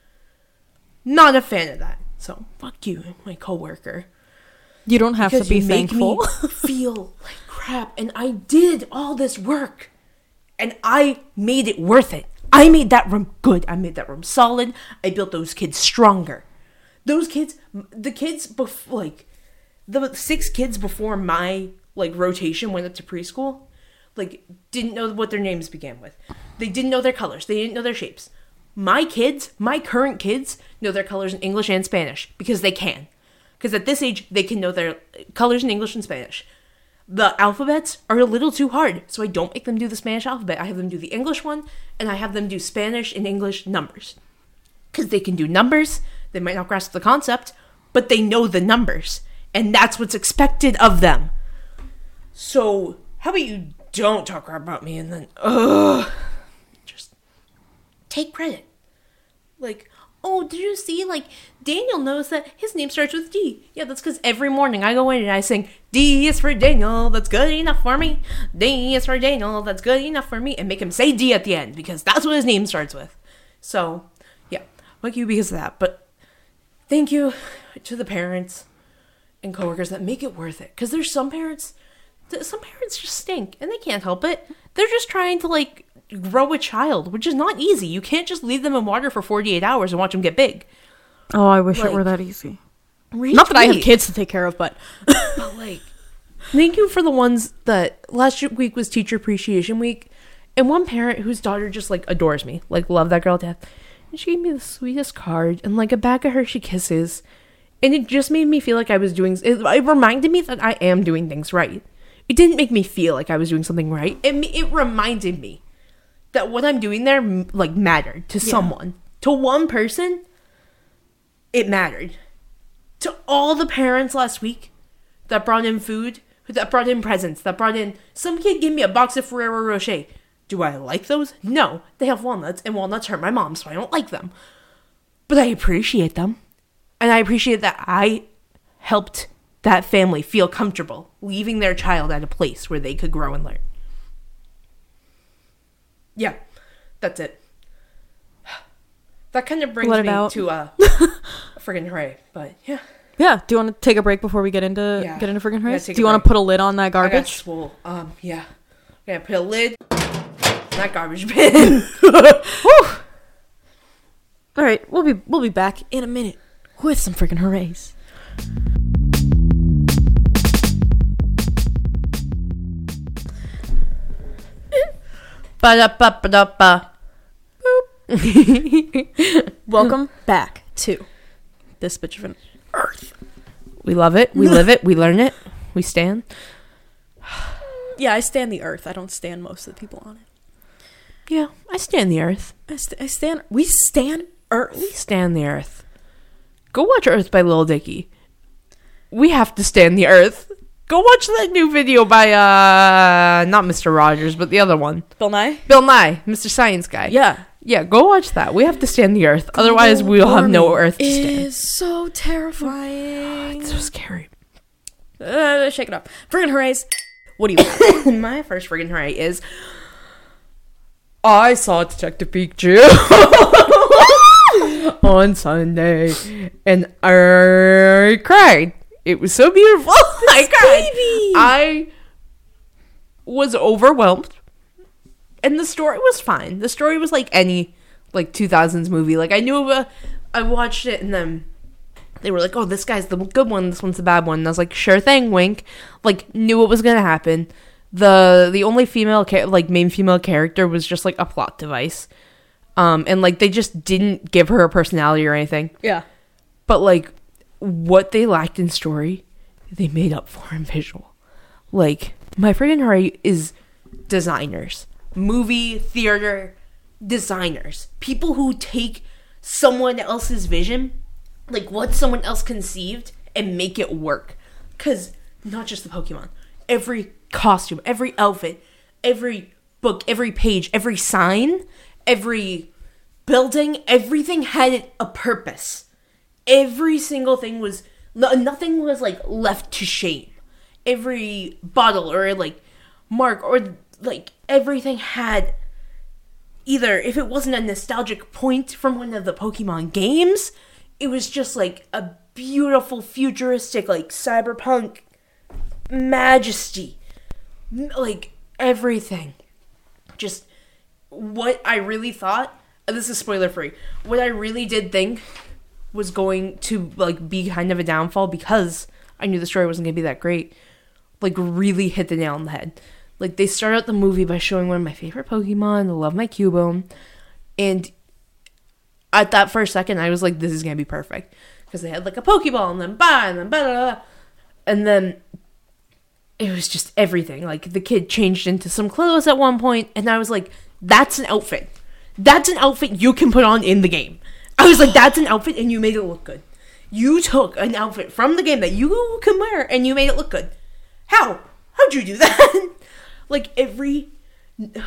Speaker 2: Not a fan of that. So, fuck you, my coworker.
Speaker 1: You don't have to be
Speaker 2: you make
Speaker 1: thankful.
Speaker 2: me feel like crap, and I did all this work, and I made it worth it. I made that room good. I made that room solid. I built those kids stronger. Those kids, the kids before, like, the 6 kids before my, like, rotation went up to preschool, like, didn't know what their names began with. They didn't know their colors. They didn't know their shapes. My kids, my current kids, know their colors in English and Spanish because they can. Because at this age, they can know their colors in English and Spanish. The alphabets are a little too hard, so I don't make them do the Spanish alphabet. I have them do the English one, and I have them do Spanish and English numbers. Because they can do numbers, they might not grasp the concept, but they know the numbers. And that's what's expected of them. So, how about you don't talk crap about me and then, just take credit. Like, oh, did you see, like, Daniel knows that his name starts with D. Yeah, that's because every morning I go in and I sing, D is for Daniel, that's good enough for me. D is for Daniel, that's good enough for me. And make him say D at the end, because that's what his name starts with. So, yeah, fuck you because of that. But thank you to the parents and coworkers that make it worth it. Because there's some parents just stink, and they can't help it. They're just trying to, like, grow a child, which is not easy. You can't just leave them in water for 48 hours and watch them get big.
Speaker 1: Oh, I wish it were
Speaker 2: Like,
Speaker 1: that easy. Not that I have
Speaker 2: Retweet.
Speaker 1: kids to take care of, but
Speaker 2: But, like, thank you for the ones that last week was Teacher Appreciation Week, and one parent whose daughter just, like, adores me, like, love that girl to death, and she gave me the sweetest card and, like, a bag of Hershey Kisses, and it just made me feel like I was doing it reminded me that I am doing things right. It didn't make me feel like I was doing something right. It reminded me that what I'm doing there, like, mattered to someone. To one person, it mattered. To all the parents last week that brought in food, that brought in presents, that brought in... Some kid gave me a box of Ferrero Rocher. Do I like those? No. They have walnuts, and walnuts hurt my mom, so I don't like them. But I appreciate them. And I appreciate that I helped that family feel comfortable leaving their child at a place where they could grow and learn. Yeah, that's it. That kind of brings
Speaker 1: Let it
Speaker 2: me
Speaker 1: out.
Speaker 2: to a friggin' hooray, but yeah.
Speaker 1: yeah. Do you want to take a break before we get into
Speaker 2: Yeah.
Speaker 1: friggin'
Speaker 2: Yeah,
Speaker 1: race?
Speaker 2: take
Speaker 1: Do
Speaker 2: a
Speaker 1: you want
Speaker 2: break.
Speaker 1: to put a lid on that
Speaker 2: I got
Speaker 1: garbage?
Speaker 2: swole. Yeah. Okay, put a lid on that garbage bin.
Speaker 1: Whew. All right, we'll be back in a minute with some freaking hoorays.
Speaker 2: Ba-da-ba-ba-da-ba.
Speaker 1: Welcome back to this bitch of an earth.
Speaker 2: We love it. We live it. We learn it. We stand.
Speaker 1: Yeah, I stand the earth. I don't stand most of the people on it.
Speaker 2: Yeah, I stand the earth.
Speaker 1: I stand. We stand earth.
Speaker 2: We stand the earth. Go watch Earth by Lil Dicky. We have to stand the earth. Go watch that new video by, not Mr. Rogers, but the other one.
Speaker 1: Bill Nye.
Speaker 2: Bill Nye, Mr. Science Guy.
Speaker 1: Yeah.
Speaker 2: Yeah, go watch that. We have to stand the earth. Otherwise, we'll have no earth to
Speaker 1: It
Speaker 2: stand.
Speaker 1: is so terrifying.
Speaker 2: It's so scary.
Speaker 1: Shake it up. Friggin' hoorays. What do you have?
Speaker 2: My first friggin' hooray is... I saw Detective Pikachu on Sunday, and I cried. It was so beautiful. I cried.
Speaker 1: baby.
Speaker 2: I was overwhelmed, and the story was fine. The story was like any 2000s movie. Like, I knew I watched it, and then they were like, "Oh, this guy's the good one. This one's the bad one." And I was like, "Sure thing, wink." Like, knew what was gonna happen. The only main female character was just like a plot device, and like they just didn't give her a personality or anything.
Speaker 1: Yeah.
Speaker 2: But like what they lacked in story, they made up for in visual. Like, my friggin' hooray is designers, movie, theater, designers, people who take someone else's vision, like what someone else conceived, and make it work. Because not just the Pokemon, every costume, every outfit, every book, every page, every sign, every building, everything had a purpose. Every single thing was, nothing was like left to shame. Every bottle or like mark or like everything had, either if it wasn't a nostalgic point from one of the Pokemon games, it was just like a beautiful futuristic like cyberpunk majesty, like everything. Just what I really thought, this is spoiler free, what I really did think was going to like be kind of a downfall, because I knew the story wasn't going to be that great, like really hit the nail on the head. Like they start out the movie by showing one of my favorite Pokemon, I love my Cubone, and at that first second I was like, this is going to be perfect, because they had like a Pokeball and then blah, and then it was just everything. Like the kid changed into some clothes at one point, and I was like, that's an outfit. That's an outfit you can put on in the game. I was like, that's an outfit and you made it look good. You took an outfit from the game that you can wear and you made it look good. How? How'd you do that? Like every... it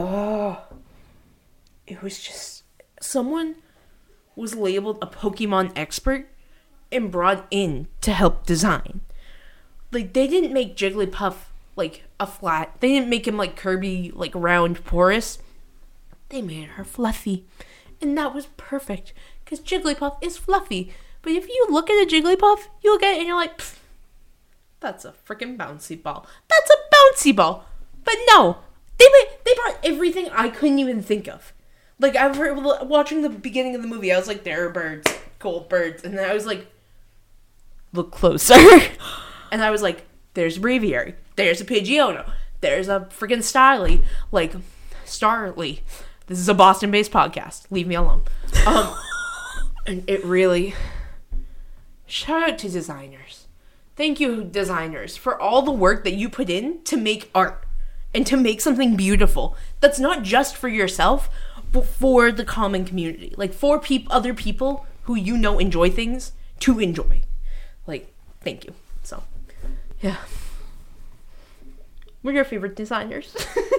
Speaker 2: was just... Someone was labeled a Pokemon expert and brought in to help design. Like, they didn't make Jigglypuff, like, a flat. They didn't make him, like, Kirby, like, round, porous. They made her fluffy. And that was perfect, because Jigglypuff is fluffy. But if you look at a Jigglypuff, you look at it and you're like, that's a freaking bouncy ball. That's a bouncy ball. But no, they brought everything I couldn't even think of. Like, I was watching the beginning of the movie, I was like, there are birds, cool birds. And then I was like, look closer. And I was like, there's a Braviary, there's a Pidgeotto, there's a freaking Starly. Like, Starly. This is a Boston-based podcast. Leave me alone. And it really... Shout out to designers. Thank you, designers, for all the work that you put in to make art. And to make something beautiful. That's not just for yourself, but for the common community. Like, for other people who you know enjoy things to enjoy. Like, thank you. So... yeah. What are your favorite designers?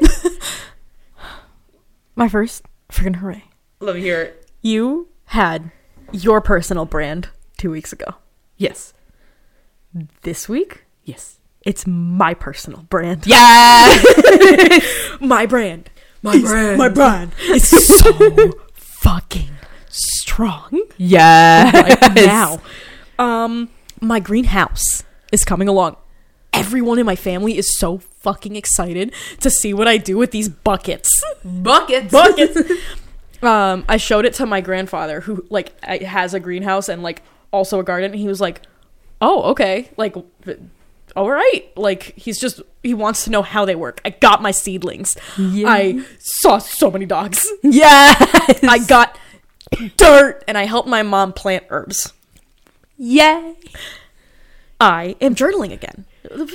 Speaker 1: My first freaking hooray.
Speaker 2: Love to hear it.
Speaker 1: You had your personal brand 2 weeks ago.
Speaker 2: Yes.
Speaker 1: This week,
Speaker 2: Yes.
Speaker 1: it's my personal brand.
Speaker 2: Yeah!
Speaker 1: My brand.
Speaker 2: My brand.
Speaker 1: My brand is so fucking strong.
Speaker 2: Yeah.
Speaker 1: Right now. My greenhouse is coming along. Everyone in my family is so fucking excited to see what I do with these buckets.
Speaker 2: Buckets.
Speaker 1: I showed it to my grandfather, who like has a greenhouse and like also a garden, and he was like, oh, okay, like, all right. Like, he wants to know how they work. I got my seedlings. Yeah. I saw so many dogs.
Speaker 2: Yes.
Speaker 1: I got dirt, and I helped my mom plant herbs.
Speaker 2: Yay.
Speaker 1: I am journaling again. Fucking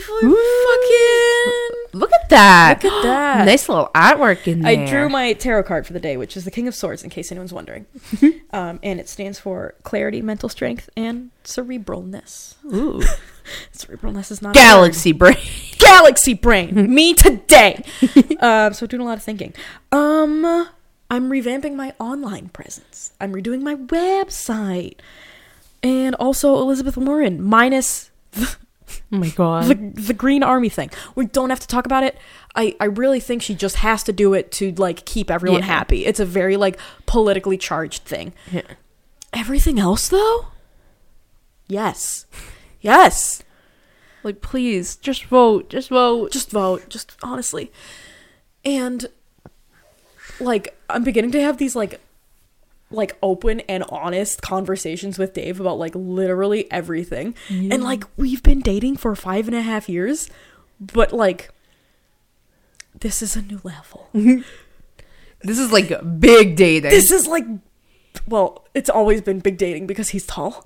Speaker 2: look at that.
Speaker 1: Look at that.
Speaker 2: Nice little artwork in there.
Speaker 1: I drew my tarot card for the day, which is the King of Swords, in case anyone's wondering. And it stands for clarity, mental strength, and cerebralness.
Speaker 2: Ooh.
Speaker 1: Cerebralness is not
Speaker 2: Galaxy brain.
Speaker 1: Galaxy brain. Me today. So doing a lot of thinking. I'm revamping my online presence. I'm redoing my website. And also Elizabeth Warren, minus
Speaker 2: oh my god,
Speaker 1: the Green Army thing. We don't have to talk about it. I really think she just has to do it to like keep everyone happy. It's a very like politically charged thing.
Speaker 2: Yeah.
Speaker 1: Everything else though, yes,
Speaker 2: like please just vote, just
Speaker 1: honestly. And like I'm beginning to have these like open and honest conversations with Dave about like literally everything. Yeah. And like we've been dating for 5.5 years, but like this is a new level.
Speaker 2: This is like big dating.
Speaker 1: This is like, well, it's always been big dating because he's tall.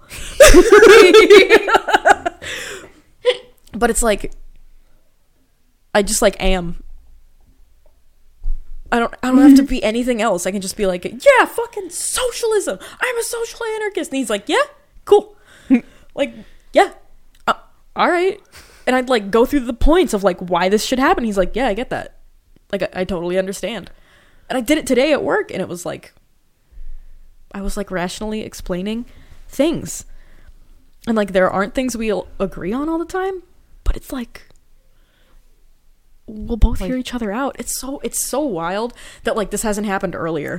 Speaker 1: But it's like I just like am. I don't don't have to be anything else. I can just be like, yeah, fucking socialism. I'm a social anarchist. And he's like, yeah, cool. Like, yeah, all right. And I'd like go through the points of like why this should happen. He's like, yeah, I get that. Like, I totally understand. And I did it today at work, and it was like, I was like rationally explaining things. And like, there aren't things we'll agree on all the time, but it's like, we'll both hear each other out. It's so wild that like this hasn't happened earlier.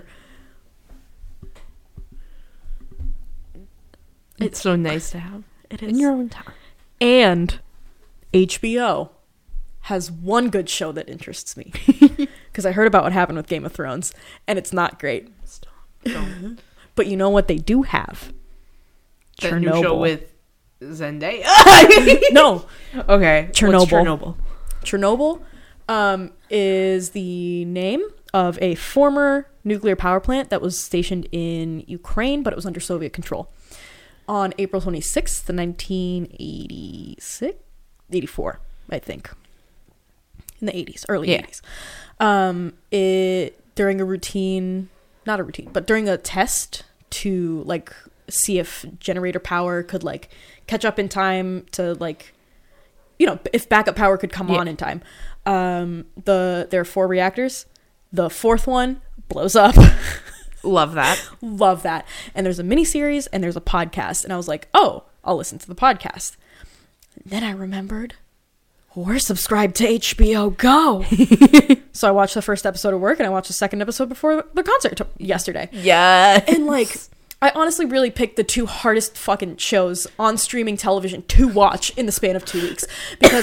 Speaker 2: It's so nice to have
Speaker 1: it is
Speaker 2: in your own time.
Speaker 1: And HBO has one good show that interests me, because I heard about what happened with Game of Thrones, and it's not great.
Speaker 2: Stop. Don't.
Speaker 1: But you know what they do have?
Speaker 2: That
Speaker 1: Chernobyl.
Speaker 2: new show with Zendaya.
Speaker 1: No.
Speaker 2: Okay.
Speaker 1: Chernobyl.
Speaker 2: What's
Speaker 1: Chernobyl is the name of a former nuclear power plant that was stationed in Ukraine, but it was under Soviet control. On April 26th, 1984, I think. In the 80s, early 80s. During during a test to like see if generator power could like catch up in time to like, if backup power could come on in time. There are 4 reactors. The 4th one blows up.
Speaker 2: Love that.
Speaker 1: Love that. And there's a miniseries and there's a podcast. And I was like, oh, I'll listen to the podcast. Then I remembered, we're subscribed to HBO Go. So I watched the first episode of work, and I watched the second episode before the concert yesterday.
Speaker 2: Yeah.
Speaker 1: And like, I honestly really picked the 2 hardest fucking shows on streaming television to watch in the span of 2 weeks. Because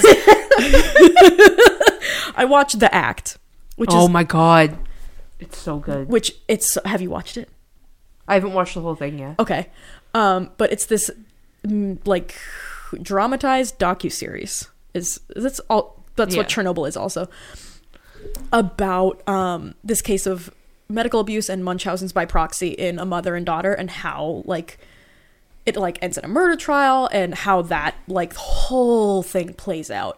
Speaker 1: I watched The Act, which is...
Speaker 2: Oh my god. It's so good.
Speaker 1: Have you watched it?
Speaker 2: I haven't watched the whole thing yet.
Speaker 1: Okay. But it's this like dramatized docuseries. That's what Chernobyl is also. About this case of medical abuse and Munchausen's by proxy in a mother and daughter, and how like it like ends in a murder trial, and how that like whole thing plays out.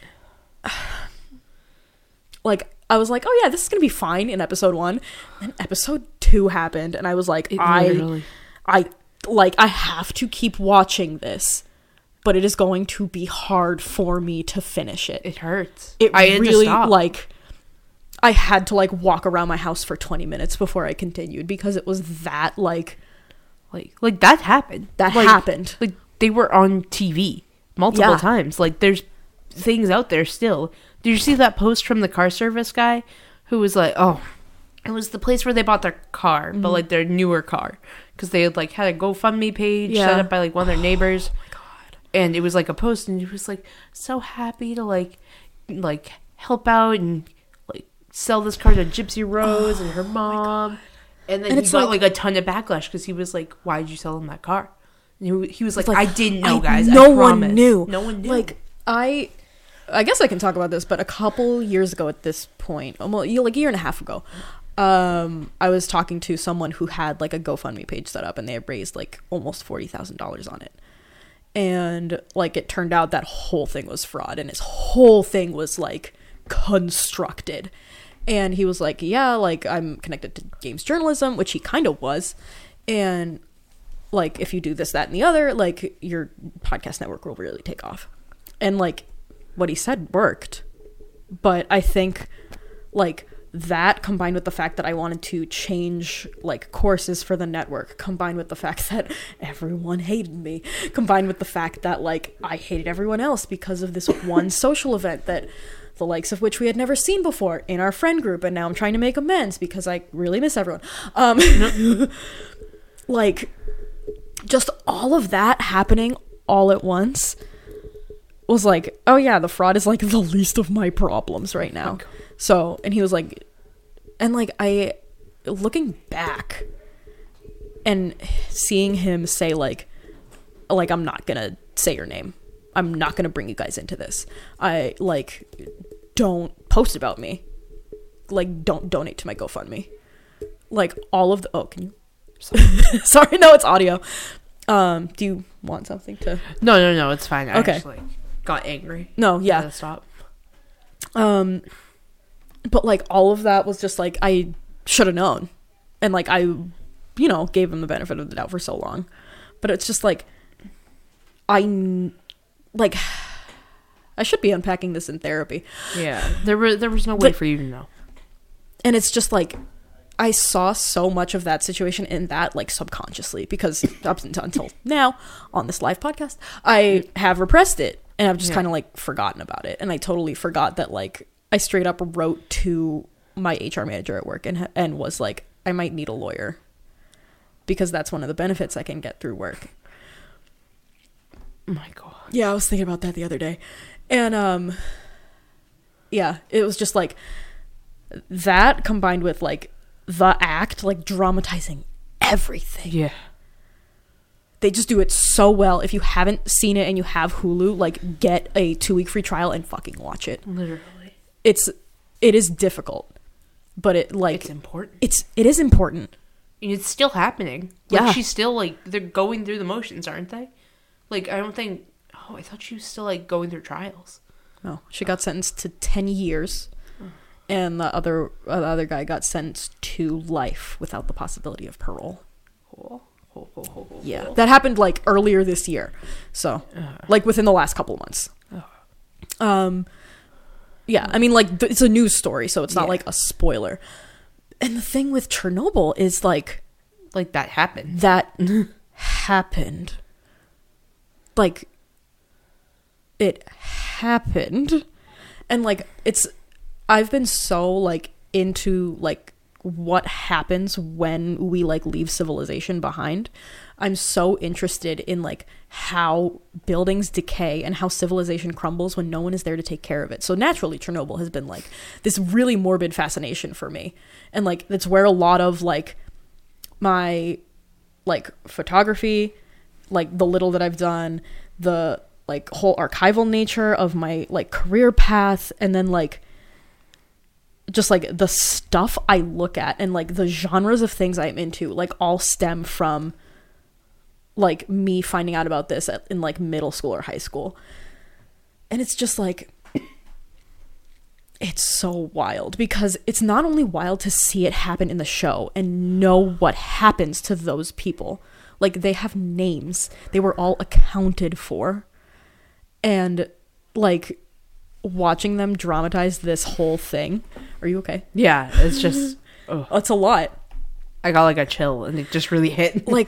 Speaker 1: Like, I was like, oh yeah, this is gonna be fine in episode 1. And episode 2 happened, and I was like, I have to keep watching this, but it is going to be hard for me to finish it.
Speaker 2: It hurts.
Speaker 1: I really like, I had to like walk around my house for 20 minutes before I continued, because it was that like
Speaker 2: that happened.
Speaker 1: That happened.
Speaker 2: Like, they were on TV multiple times. Like, there's things out there still. Did you see that post from the car service guy who was like, oh, it was the place where they bought their car, but like their newer car, because they had like had a GoFundMe page set up by like one of their neighbors. Oh my god! And it was like a post, and he was like so happy to like help out and like sell this car to Gypsy Rose and her mom. And then he got like a ton of backlash, because he was like, why did you sell him that car? And he was like, I didn't know, guys.
Speaker 1: No one knew.
Speaker 2: No one knew.
Speaker 1: Like, I guess I can talk about this, but a couple years ago at this point, almost like a year and a half ago, I was talking to someone who had like a GoFundMe page set up, and they had raised like almost $40,000 on it. And like, it turned out that whole thing was fraud, and his whole thing was like constructed. And he was like, yeah, like, I'm connected to games journalism, which he kind of was. And like, if you do this, that, and the other, like, your podcast network will really take off. And like, what he said worked. But I think like that, combined with the fact that I wanted to change like courses for the network, combined with the fact that everyone hated me, combined with the fact that like I hated everyone else because of this one social event that the likes of which we had never seen before in our friend group, and now I'm trying to make amends because I really miss everyone. Like, just all of that happening all at once was like, oh yeah, the fraud is like the least of my problems right now. So, and he was like, and like, looking back and seeing him say like I'm not gonna say your name, I'm not gonna bring you guys into this, I like, don't post about me, like, don't donate to my GoFundMe, like, all of the, oh, can you sorry, no, it's audio. Do you want something to?
Speaker 2: No, it's fine. I
Speaker 1: okay.
Speaker 2: actually got angry.
Speaker 1: No, yeah.
Speaker 2: Stop.
Speaker 1: But like, all of that was just like, I should have known. And like I, gave him the benefit of the doubt for so long. But it's just like I should be unpacking this in therapy.
Speaker 2: Yeah. There was no way for you to know.
Speaker 1: And it's just like I saw so much of that situation in that, like, subconsciously, because up until now on this live podcast, I have repressed it, and I've just kind of like forgotten about it. And I totally forgot that, like, I straight up wrote to my HR manager at work and was like, I might need a lawyer, because that's one of the benefits I can get through work.
Speaker 2: Oh my God.
Speaker 1: Yeah, I was thinking about that the other day. And yeah, it was just like that combined with like the act, like dramatizing everything.
Speaker 2: Yeah.
Speaker 1: They just do it so well. If you haven't seen it and you have Hulu, like, get a 2-week free trial and fucking watch it.
Speaker 2: Literally.
Speaker 1: It is difficult, but it's
Speaker 2: important.
Speaker 1: It is important.
Speaker 2: And it's still happening. Like, she's still, like, they're going through the motions, aren't they? Like, I don't think... Oh, I thought she was still, like, going through trials.
Speaker 1: No, she got sentenced to 10 years. And the other guy got sentenced to life without the possibility of parole. Yeah, that happened like earlier this year, so like within the last couple of months. Yeah, I mean, like, it's a news story, so it's not like a spoiler. And the thing with Chernobyl is like
Speaker 2: that happened.
Speaker 1: That happened. Like, it happened, and like I've been so like into like what happens when we like leave civilization behind. I'm so interested in like how buildings decay and how civilization crumbles when no one is there to take care of it. So naturally Chernobyl has been like this really morbid fascination for me. And like that's where a lot of like my like photography, like the little that I've done, the like whole archival nature of my like career path, and then like just like the stuff I look at and like the genres of things I'm into, like all stem from like me finding out about this in like middle school or high school. And it's just like, it's so wild, because it's not only wild to see it happen in the show and know what happens to those people. Like, they have names, they were all accounted for, and like watching them dramatize this whole thing. Are you okay?
Speaker 2: Yeah, it's just
Speaker 1: it's a lot.
Speaker 2: I got like a chill, and it just really hit.
Speaker 1: like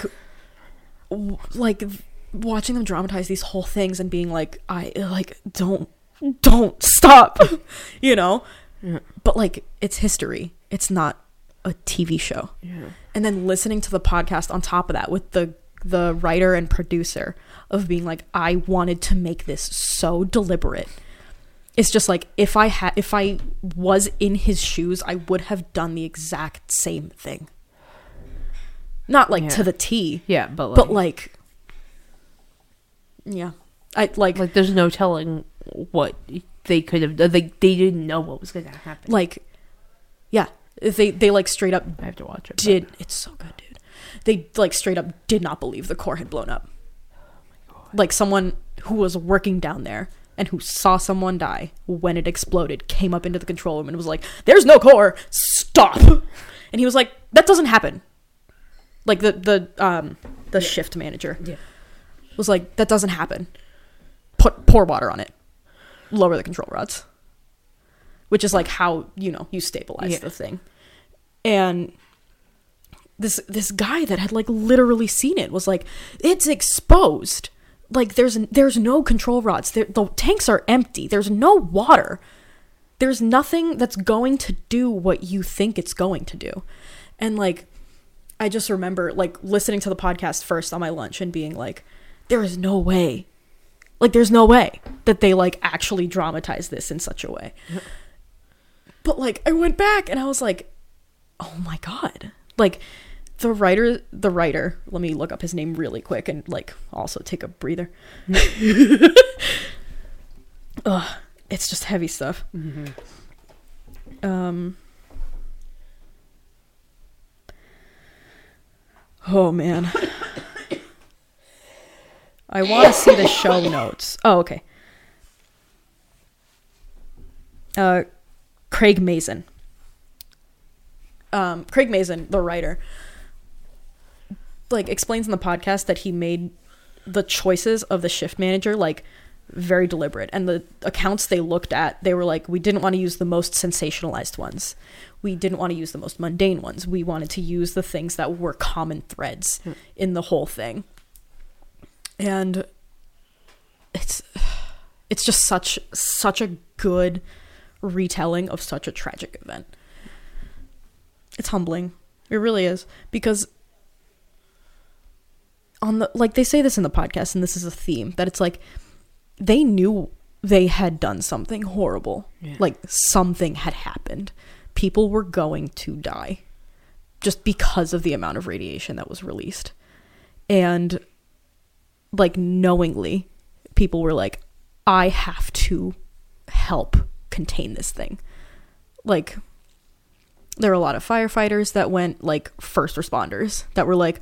Speaker 1: watching them dramatize these whole things and being like, I like don't stop. Yeah. But like, it's history, it's not a TV show.
Speaker 2: Yeah.
Speaker 1: And then listening to the podcast on top of that with the writer and producer of being like, I wanted to make this so deliberate. It's just like, if I was in his shoes, I would have done the exact same thing. Not like to the T.
Speaker 2: Yeah, but like yeah. I like there's no telling what they could have done. They didn't know what was going to happen.
Speaker 1: Like, yeah, they like straight up
Speaker 2: I have to watch it.
Speaker 1: It's so good, dude. They like straight up did not believe the core had blown up. Oh my God. Like, someone who was working down there and who saw someone die when it exploded came up into the control room and was like, there's no core, stop. And he was like, that doesn't happen. Like, the shift manager was like, that doesn't happen. Pour water on it. Lower the control rods. Which is like how, you stabilize the thing. And this guy that had like literally seen it was like, it's exposed. Like, there's no control rods. The tanks are empty. There's no water. There's nothing that's going to do what you think it's going to do. And like, I just remember like listening to the podcast first on my lunch and being like, there is no way. Like, there's no way that they like actually dramatize this in such a way. But like, I went back and I was like, oh my God. Like, the writer, let me look up his name really quick and like also take a breather. Ugh, it's just heavy stuff. Oh man. I want to see the show notes. Oh, okay. Craig Mazin. Craig Mazin, the writer, like explains in the podcast that he made the choices of the shift manager like very deliberate, and the accounts they looked at, they were like, we didn't want to use the most sensationalized ones, we didn't want to use the most mundane ones, we wanted to use the things that were common threads in the whole thing. And it's just such a good retelling of such a tragic event. It's humbling, it really is, because on the, like, they say this in the podcast, and this is a theme, that it's like they knew they had done something horrible. Yeah. Like, something had happened. People were going to die just because of the amount of radiation that was released. And, like, knowingly, people were like, I have to help contain this thing. Like, there were a lot of firefighters that went, like, first responders that were like,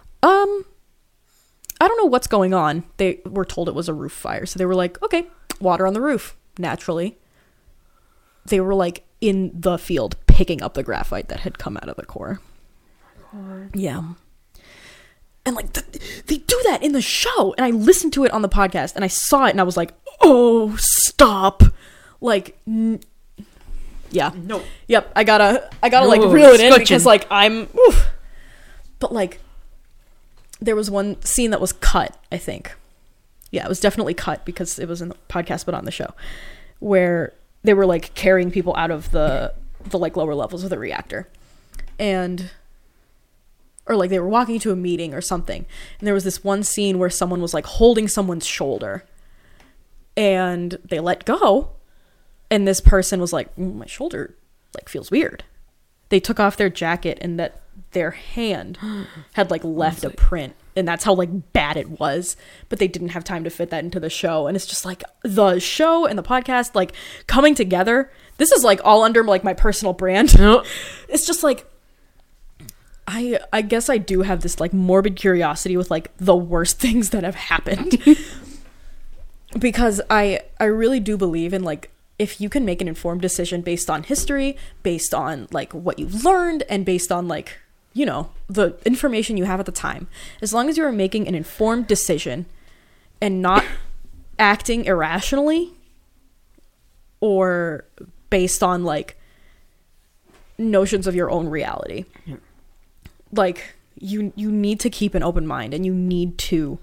Speaker 1: I don't know what's going on. They were told it was a roof fire. So they were like, okay, water on the roof. Naturally. They were like in the field picking up the graphite that had come out of the core. Oh, yeah. And like, they do that in the show. And I listened to it on the podcast and I saw it and I was like, oh, stop. Like, yeah. No. Yep. I gotta like reel it in because like oof. But like, there was one scene that was cut, I think. Yeah, it was definitely cut because it was in the podcast, but on the show, where they were like carrying people out of the like lower levels of the reactor, or like they were walking to a meeting or something, and there was this one scene where someone was like holding someone's shoulder, and they let go, and this person was like, my shoulder like feels weird. They took off their jacket and that their hand had like left a print, and that's how like bad it was, but they didn't have time to fit that into the show. And it's just like the show and the podcast like coming together. This is like all under like my personal brand. It's just like I guess I do have this like morbid curiosity with like the worst things that have happened. Because I really do believe in like, if you can make an informed decision based on history, based on like what you've learned, and based on like, you know, the information you have at the time, as long as you're making an informed decision and not acting irrationally or based on like notions of your own reality, like you need to keep an open mind, and you need to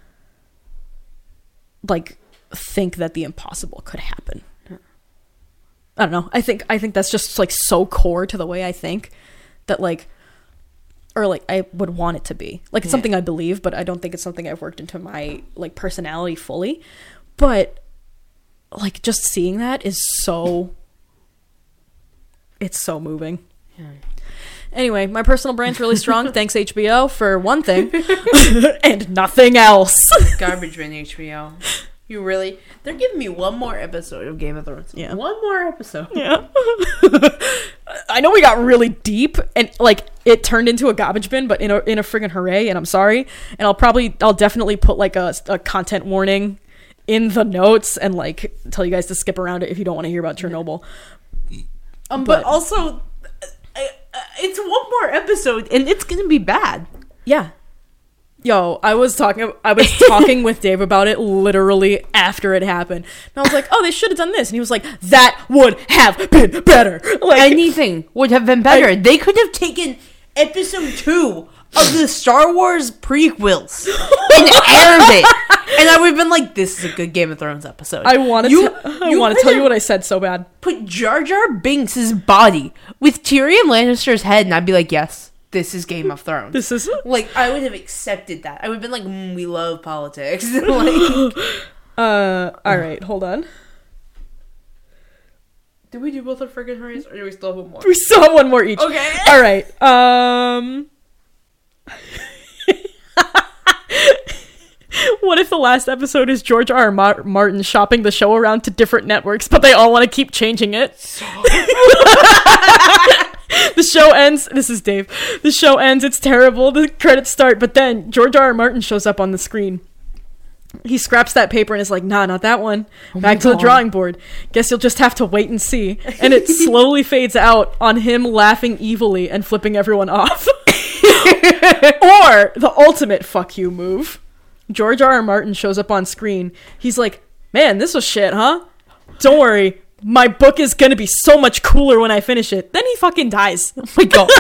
Speaker 1: like think that the impossible could happen. I don't know. I think that's just like so core to the way I think, that like, or like I would want it to be. Like, it's something I believe, but I don't think it's something I've worked into my like personality fully. But like, just seeing that is so, it's so moving. Yeah. Anyway, my personal brand's really strong. Thanks HBO for one thing and nothing else.
Speaker 2: Garbage bin HBO. You really... They're giving me one more episode of Game of Thrones.
Speaker 1: Yeah.
Speaker 2: One more episode.
Speaker 1: Yeah. I know we got really deep, and like it turned into a garbage bin, but in a friggin' hooray, and I'm sorry. And I'll definitely put like a content warning in the notes and like tell you guys to skip around it if you don't want to hear about Chernobyl.
Speaker 2: But also, it's one more episode, and it's gonna be bad.
Speaker 1: Yeah. Yo, I was talking with Dave about it literally after it happened. And I was like, oh, they should have done this. And he was like, that would have been better. Like,
Speaker 2: anything would have been better. They could have taken episode 2 of the Star Wars prequels and aired it. And I would have been like, this is a good Game of Thrones episode.
Speaker 1: I want to tell you what I said so bad.
Speaker 2: Put Jar Jar Binks' body with Tyrion Lannister's head, and I'd be like, yes. This is Game of Thrones.
Speaker 1: This is
Speaker 2: like, I would have accepted that. I would have been like, we love politics. Like,
Speaker 1: all right, hold on.
Speaker 2: Did we do both our friggin' hurries, or do we still have one more?
Speaker 1: We still have one more each.
Speaker 2: Okay.
Speaker 1: All right. What if the last episode is George R. R. Martin shopping the show around to different networks, but they all want to keep changing it? The show ends. This is Dave. The show ends. It's terrible. The credits start, but then George R. R. Martin shows up on the screen. He scraps that paper and is like, nah, not that one. Back to the drawing board. Guess you'll just have to wait and see. And it slowly fades out on him laughing evilly and flipping everyone off. Or the ultimate fuck you move. George R. R. Martin shows up on screen. He's like, man, this was shit, huh? Don't worry. My book is gonna be so much cooler when I finish it. Then he fucking dies. Oh my god.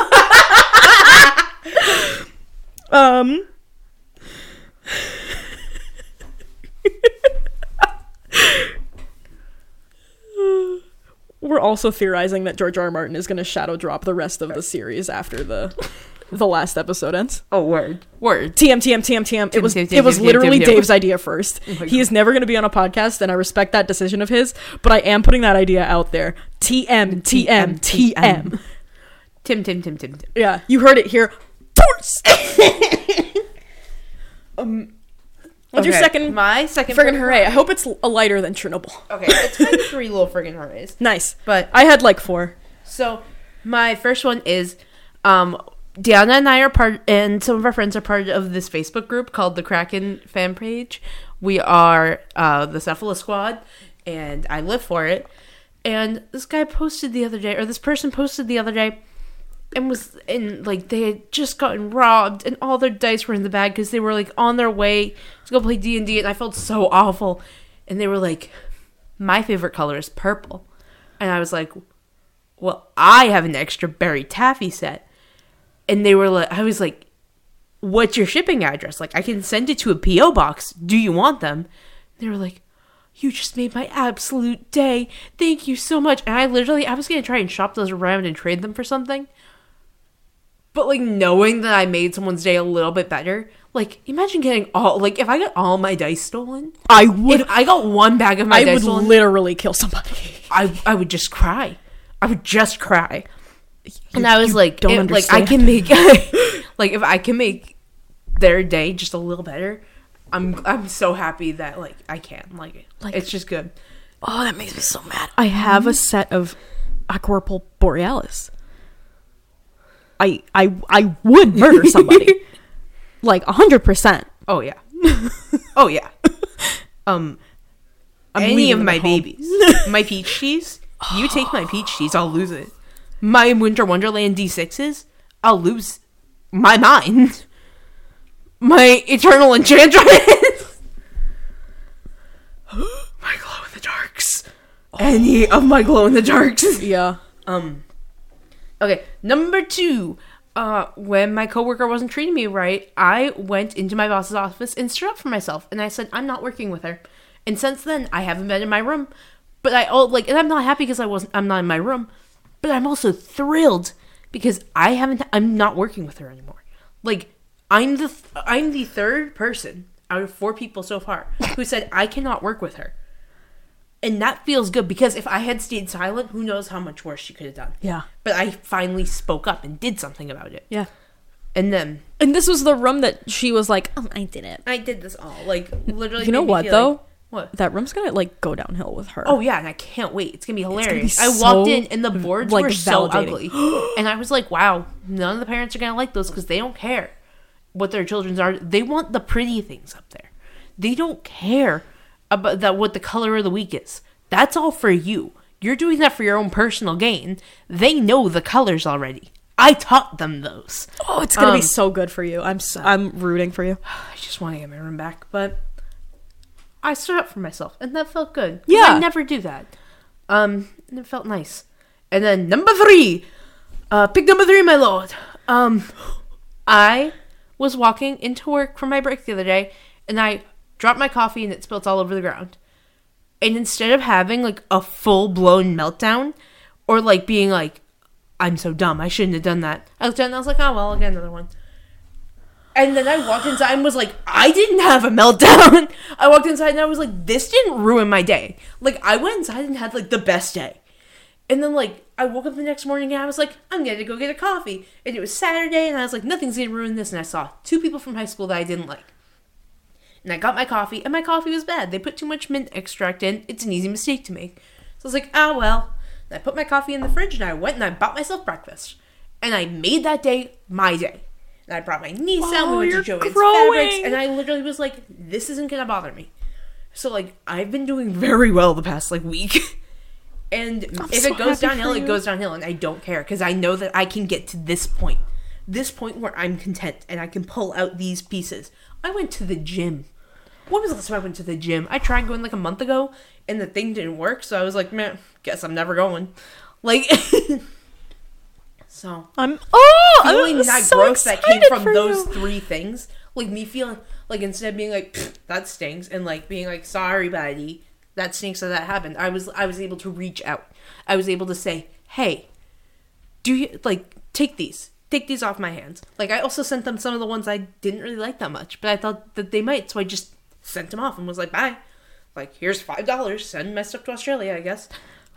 Speaker 1: We're also theorizing that George R. R. Martin is going to shadow drop the rest of the series after the last episode ends.
Speaker 2: Oh, word.
Speaker 1: TM. It was literally Dave's idea first. Oh he is never going to be on a podcast, and I respect that decision of his, but I am putting that idea out there. TM.
Speaker 2: Tim.
Speaker 1: Yeah, you heard it here first. What's your second?
Speaker 2: My second
Speaker 1: friggin' hooray. I hope it's lighter than Chernobyl.
Speaker 2: Okay, it's kind of 3 little friggin' hoorays.
Speaker 1: Nice.
Speaker 2: But
Speaker 1: I had like 4.
Speaker 2: So, my first one is, Diana and I are part, and some of our friends are part of this Facebook group called the Kraken fan page. We are the Cephala Squad, and I live for it. And this guy posted the other day, or this person posted the other day, and was in, like, they had just gotten robbed and all their dice were in the bag because they were, like, on their way to go play D&D, and I felt so awful. And they were like, my favorite color is purple. And I was like, well, I have an extra berry taffy set. And they were like, I was like, what's your shipping address? Like, I can send it to a P.O. box. Do you want them? They were like, you just made my absolute day. Thank you so much. And I was going to try and shop those around and trade them for something. But, like, knowing that I made someone's day a little bit better, like, imagine getting if I got all my dice stolen.
Speaker 1: I would.
Speaker 2: If I got one bag of my dice stolen.
Speaker 1: I would literally kill somebody.
Speaker 2: I would just cry. I would just cry. And I was like,
Speaker 1: don't understand.
Speaker 2: I can make, like, if I can make their day just a little better, I'm so happy that, like, I can. Like it's just good.
Speaker 1: Oh, that makes me so mad. I have a set of Aquarpal Borealis. I would murder somebody. Like 100%.
Speaker 2: Oh yeah. Oh yeah. Any of my babies. My peach cheese. You take my peach cheese, I'll lose it. My Winter Wonderland D6s, I'll lose my mind. My Eternal Enchantress. My glow in the darks. Any of my glow in the darks.
Speaker 1: Yeah.
Speaker 2: Okay, number 2. When my coworker wasn't treating me right, I went into my boss's office and stood up for myself, and I said, I'm not working with her. And since then, I haven't been in my room. But and I'm not happy because I'm not in my room. But I'm also thrilled because I'm not working with her anymore. Like, I'm the 3rd person out of 4 people so far who said I cannot work with her. And that feels good because if I had stayed silent, who knows how much worse she could have done.
Speaker 1: Yeah.
Speaker 2: But I finally spoke up and did something about it.
Speaker 1: Yeah.
Speaker 2: And then...
Speaker 1: And this was the room that she was like, I did it.
Speaker 2: I did this all. Like, literally...
Speaker 1: You know what, though?
Speaker 2: Like, what?
Speaker 1: That room's gonna, like, go downhill with her.
Speaker 2: Oh, yeah, and I can't wait. It's gonna be hilarious.
Speaker 1: Gonna be
Speaker 2: I walked in, and the boards were so
Speaker 1: validating.
Speaker 2: ugly. And I was like, wow, none of the parents are gonna like those because they don't care what their children's are. They want the pretty things up there. They don't care about what the color of the week is. That's all for you. You're doing that for your own personal gain. They know the colors already. I taught them those.
Speaker 1: Oh, it's gonna be so good for you. I'm rooting for you.
Speaker 2: I just want to get my room back, but I stood up for myself, and that felt good.
Speaker 1: Yeah,
Speaker 2: I never do that. And it felt nice. And then number 3, pick number 3, my lord. I was walking into work for my break the other day, and I dropped my coffee, and it spilt all over the ground. And instead of having, like, a full-blown meltdown, or, like, being like, I'm so dumb, I shouldn't have done that, I looked down and I was like, oh, well, I'll get another one. And then I walked inside and was like, I didn't have a meltdown. I walked inside and I was like, this didn't ruin my day. Like, I went inside and had, like, the best day. And then, like, I woke up the next morning and I was like, I'm going to go get a coffee. And it was Saturday and I was like, nothing's going to ruin this. And I saw 2 people from high school that I didn't like. And I got my coffee, and my coffee was bad. They put too much mint extract in. It's an easy mistake to make. So I was like, oh, well. And I put my coffee in the fridge, and I went and I bought myself breakfast. And I made that day my day. And I brought my niece out. We went to Joann's
Speaker 1: growing.
Speaker 2: Fabrics. And I literally was like, this isn't going to bother me. So, like, I've been doing very well the past, like, week. And if it goes downhill, it goes downhill. And I don't care. Because I know that I can get to this point. This point where I'm content. And I can pull out these pieces. I went to the gym. When was the last time I went to the gym? I tried going, like, a month ago. And the thing didn't work. So I was like, man, guess I'm never going. Like... So
Speaker 1: I'm
Speaker 2: feeling that
Speaker 1: so
Speaker 2: growth that came from
Speaker 1: for
Speaker 2: those
Speaker 1: you.
Speaker 2: 3 things, like me feeling like instead of being like that stinks and like being like sorry buddy that stinks that happened, I was able to reach out. I was able to say, hey, do you like take these off my hands. Like I also sent them some of the ones I didn't really like that much, but I thought that they might, so I just sent them off and was like bye, like here's $5, send my stuff to Australia, I guess.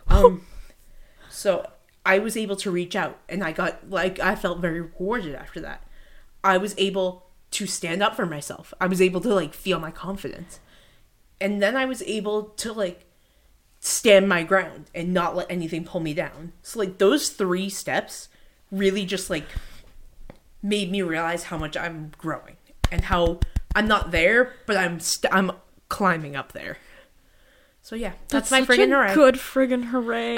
Speaker 2: So I was able to reach out, and I felt very rewarded after that. I was able to stand up for myself. I was able to, like, feel my confidence. And then I was able to, like, stand my ground and not let anything pull me down. So, like, those 3 steps really just, like, made me realize how much I'm growing. And how I'm not there, but I'm climbing up there. So, yeah, that's my friggin' hooray.
Speaker 1: Good friggin' hooray.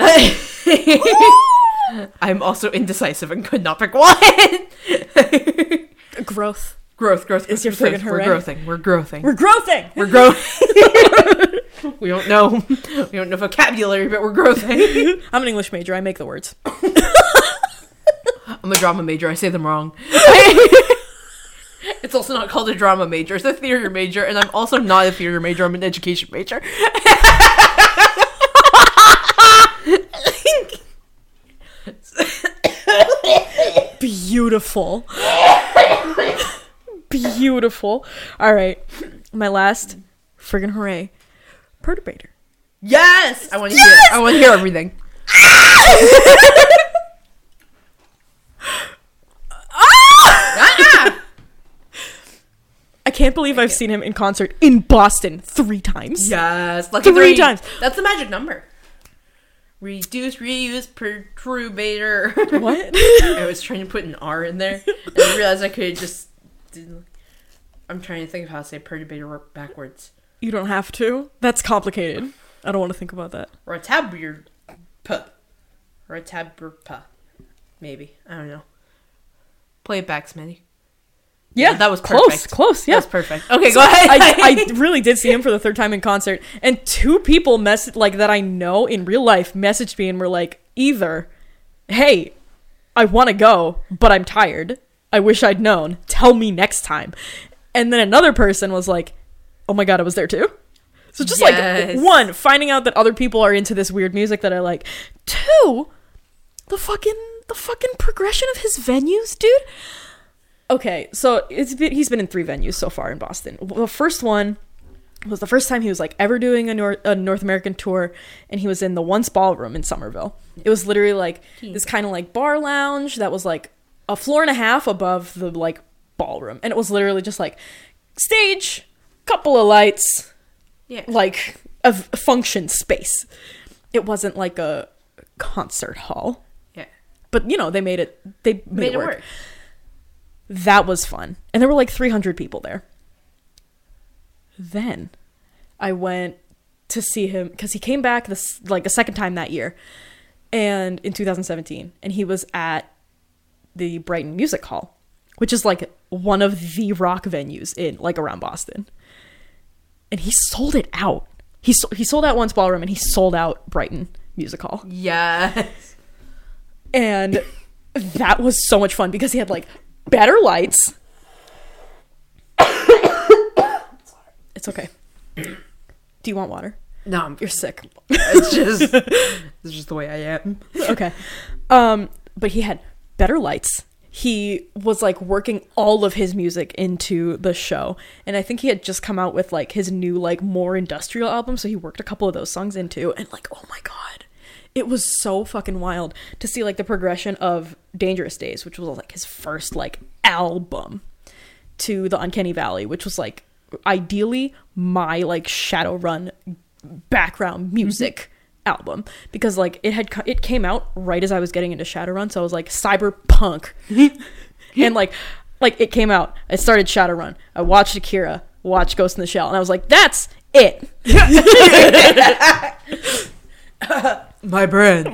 Speaker 2: I'm also indecisive and could not pick one.
Speaker 1: Growth.
Speaker 2: Growth
Speaker 1: is your friggin' hooray.
Speaker 2: We're growthing. We don't know. We don't know vocabulary, but we're growthing.
Speaker 1: I'm an English major. I make the words.
Speaker 2: I'm a drama major. I say them wrong. It's also not called a drama major. It's a theater major, and I'm also not a theater major. I'm an education major.
Speaker 1: Beautiful. Beautiful. All right. My last friggin' hooray. Perturbator.
Speaker 2: Yes! I want to hear it. I want to hear everything.
Speaker 1: I can't believe I've seen him in concert in Boston 3 times.
Speaker 2: Yes. Lucky
Speaker 1: 3 times.
Speaker 2: That's the magic number. Reduce, reuse, perturbator.
Speaker 1: What?
Speaker 2: I was trying to put an R in there, and I realized I could just... I'm trying to think of how to say perturbator backwards.
Speaker 1: You don't have to. That's complicated. I don't want to think about that.
Speaker 2: Rotaburpa. Maybe. I don't know. Play it back, Smitty.
Speaker 1: Yeah,
Speaker 2: that was perfect.
Speaker 1: Close, yeah.
Speaker 2: That was perfect. Okay, go ahead.
Speaker 1: I really did see him for the 3rd time in concert, and 2 people that I know in real life messaged me and were like, either, hey, I want to go, but I'm tired. I wish I'd known. Tell me next time. And then another person was like, oh my god, I was there too. So just like 1, finding out that other people are into this weird music that I like. 2, the fucking progression of his venues, dude. Okay, so he's been in 3 venues so far in Boston. The first one was the first time he was like ever doing a North American tour, and he was in the Once Ballroom in Somerville. It was literally like this kind of like bar lounge that was like a floor and a half above the like ballroom, and it was literally just like stage, couple of lights, like a function space. It wasn't like a concert hall. Yeah, but you know they made it work. That was fun. And there were like 300 people there. Then I went to see him because he came back a second time that year, and in 2017, and he was at the Brighton Music Hall, which is like one of the rock venues in like around Boston. And he sold it out. He sold out Once Ballroom, and he sold out Brighton Music Hall. Yes. And that was so much fun because he had like better lights. It's okay. Do you want water?
Speaker 2: No,
Speaker 1: you're sick.
Speaker 2: It's just the way I am.
Speaker 1: Okay. But he had better lights. He was like working all of his music into the show, and I think he had just come out with like his new like more industrial album, so he worked a couple of those songs into, and like, oh my god, it was so fucking wild to see like the progression of Dangerous Days, which was like his first like album, to The Uncanny Valley, which was like ideally my like Shadowrun background music album, because like it came out right as I was getting into Shadowrun, so I was like cyberpunk and like Like, it came out. I started Shadowrun. I watched Akira. Watched Ghost in the Shell. And I was like, that's it.
Speaker 2: My brand.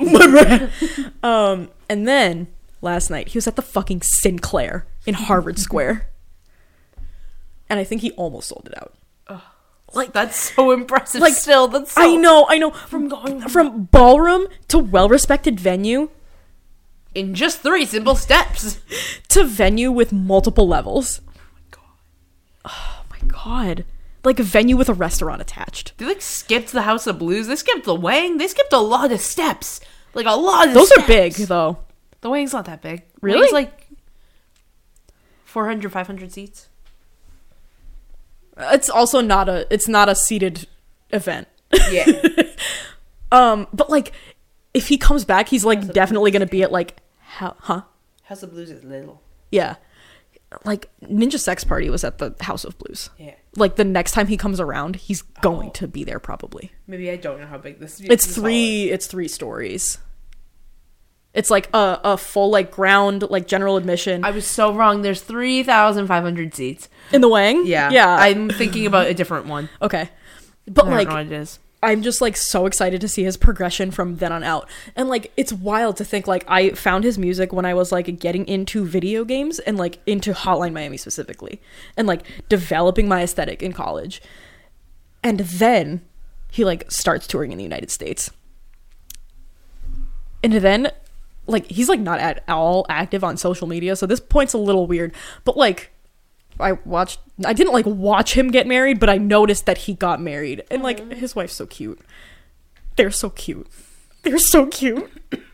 Speaker 1: And then, last night, he was at the fucking Sinclair in Harvard Square. And I think he almost sold it out.
Speaker 2: Like, that's so impressive.
Speaker 1: Like,
Speaker 2: still, that's so...
Speaker 1: I know. From ballroom to well-respected venue
Speaker 2: in just 3 simple steps
Speaker 1: to venue with multiple levels. Oh my god. Like a venue with a restaurant attached.
Speaker 2: They, like, skipped the House of Blues. They skipped the Wang. They skipped a lot of steps. Like, a lot of
Speaker 1: Those
Speaker 2: steps.
Speaker 1: are big, though.
Speaker 2: The Wang's not that big.
Speaker 1: Really?
Speaker 2: Wang's, like, 400, 500 seats.
Speaker 1: It's also not a seated event.
Speaker 2: Yeah.
Speaker 1: But, like, if he comes back, he's, like, definitely gonna be at, like,
Speaker 2: House of Blues is little.
Speaker 1: Yeah. Like, Ninja Sex Party was at the House of Blues.
Speaker 2: Yeah.
Speaker 1: Like, the next time he comes around, he's going to be there, probably.
Speaker 2: Maybe I don't know how big this is.
Speaker 1: It's 3 stories. It's, like, a full, like, ground, like, general admission.
Speaker 2: I was so wrong. There's 3,500 seats.
Speaker 1: In the Wang?
Speaker 2: Yeah.
Speaker 1: Yeah.
Speaker 2: I'm thinking about a different one.
Speaker 1: Okay. But,
Speaker 2: I don't
Speaker 1: like...
Speaker 2: know what it is.
Speaker 1: I'm just, like, so excited to see his progression from then on out. And, like, it's wild to think, like, I found his music when I was, like, getting into video games and, like, into Hotline Miami specifically. And, like, developing my aesthetic in college. And then he, like, starts touring in the United States. And then, like, he's, like, not at all active on social media, so this point's a little weird. But, like... I didn't like watch him get married, but I noticed that he got married. And like his wife's so cute. They're so cute. They're so cute.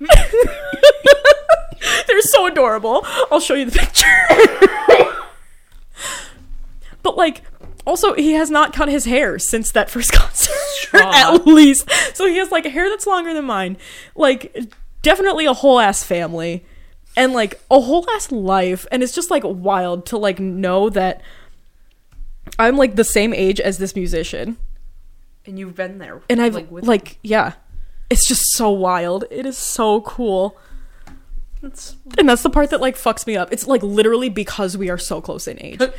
Speaker 1: They're so adorable. I'll show you the picture. But like also he has not cut his hair since that first concert. At least. So he has like hair that's longer than mine. Like definitely a whole ass family. And, like, a whole ass life. And it's just, like, wild to, like, know that I'm, like, the same age as this musician.
Speaker 2: And you've been there.
Speaker 1: And I've, like yeah. It's just so wild. It is so cool. And that's the part that, like, fucks me up. It's, like, literally because we are so close in age.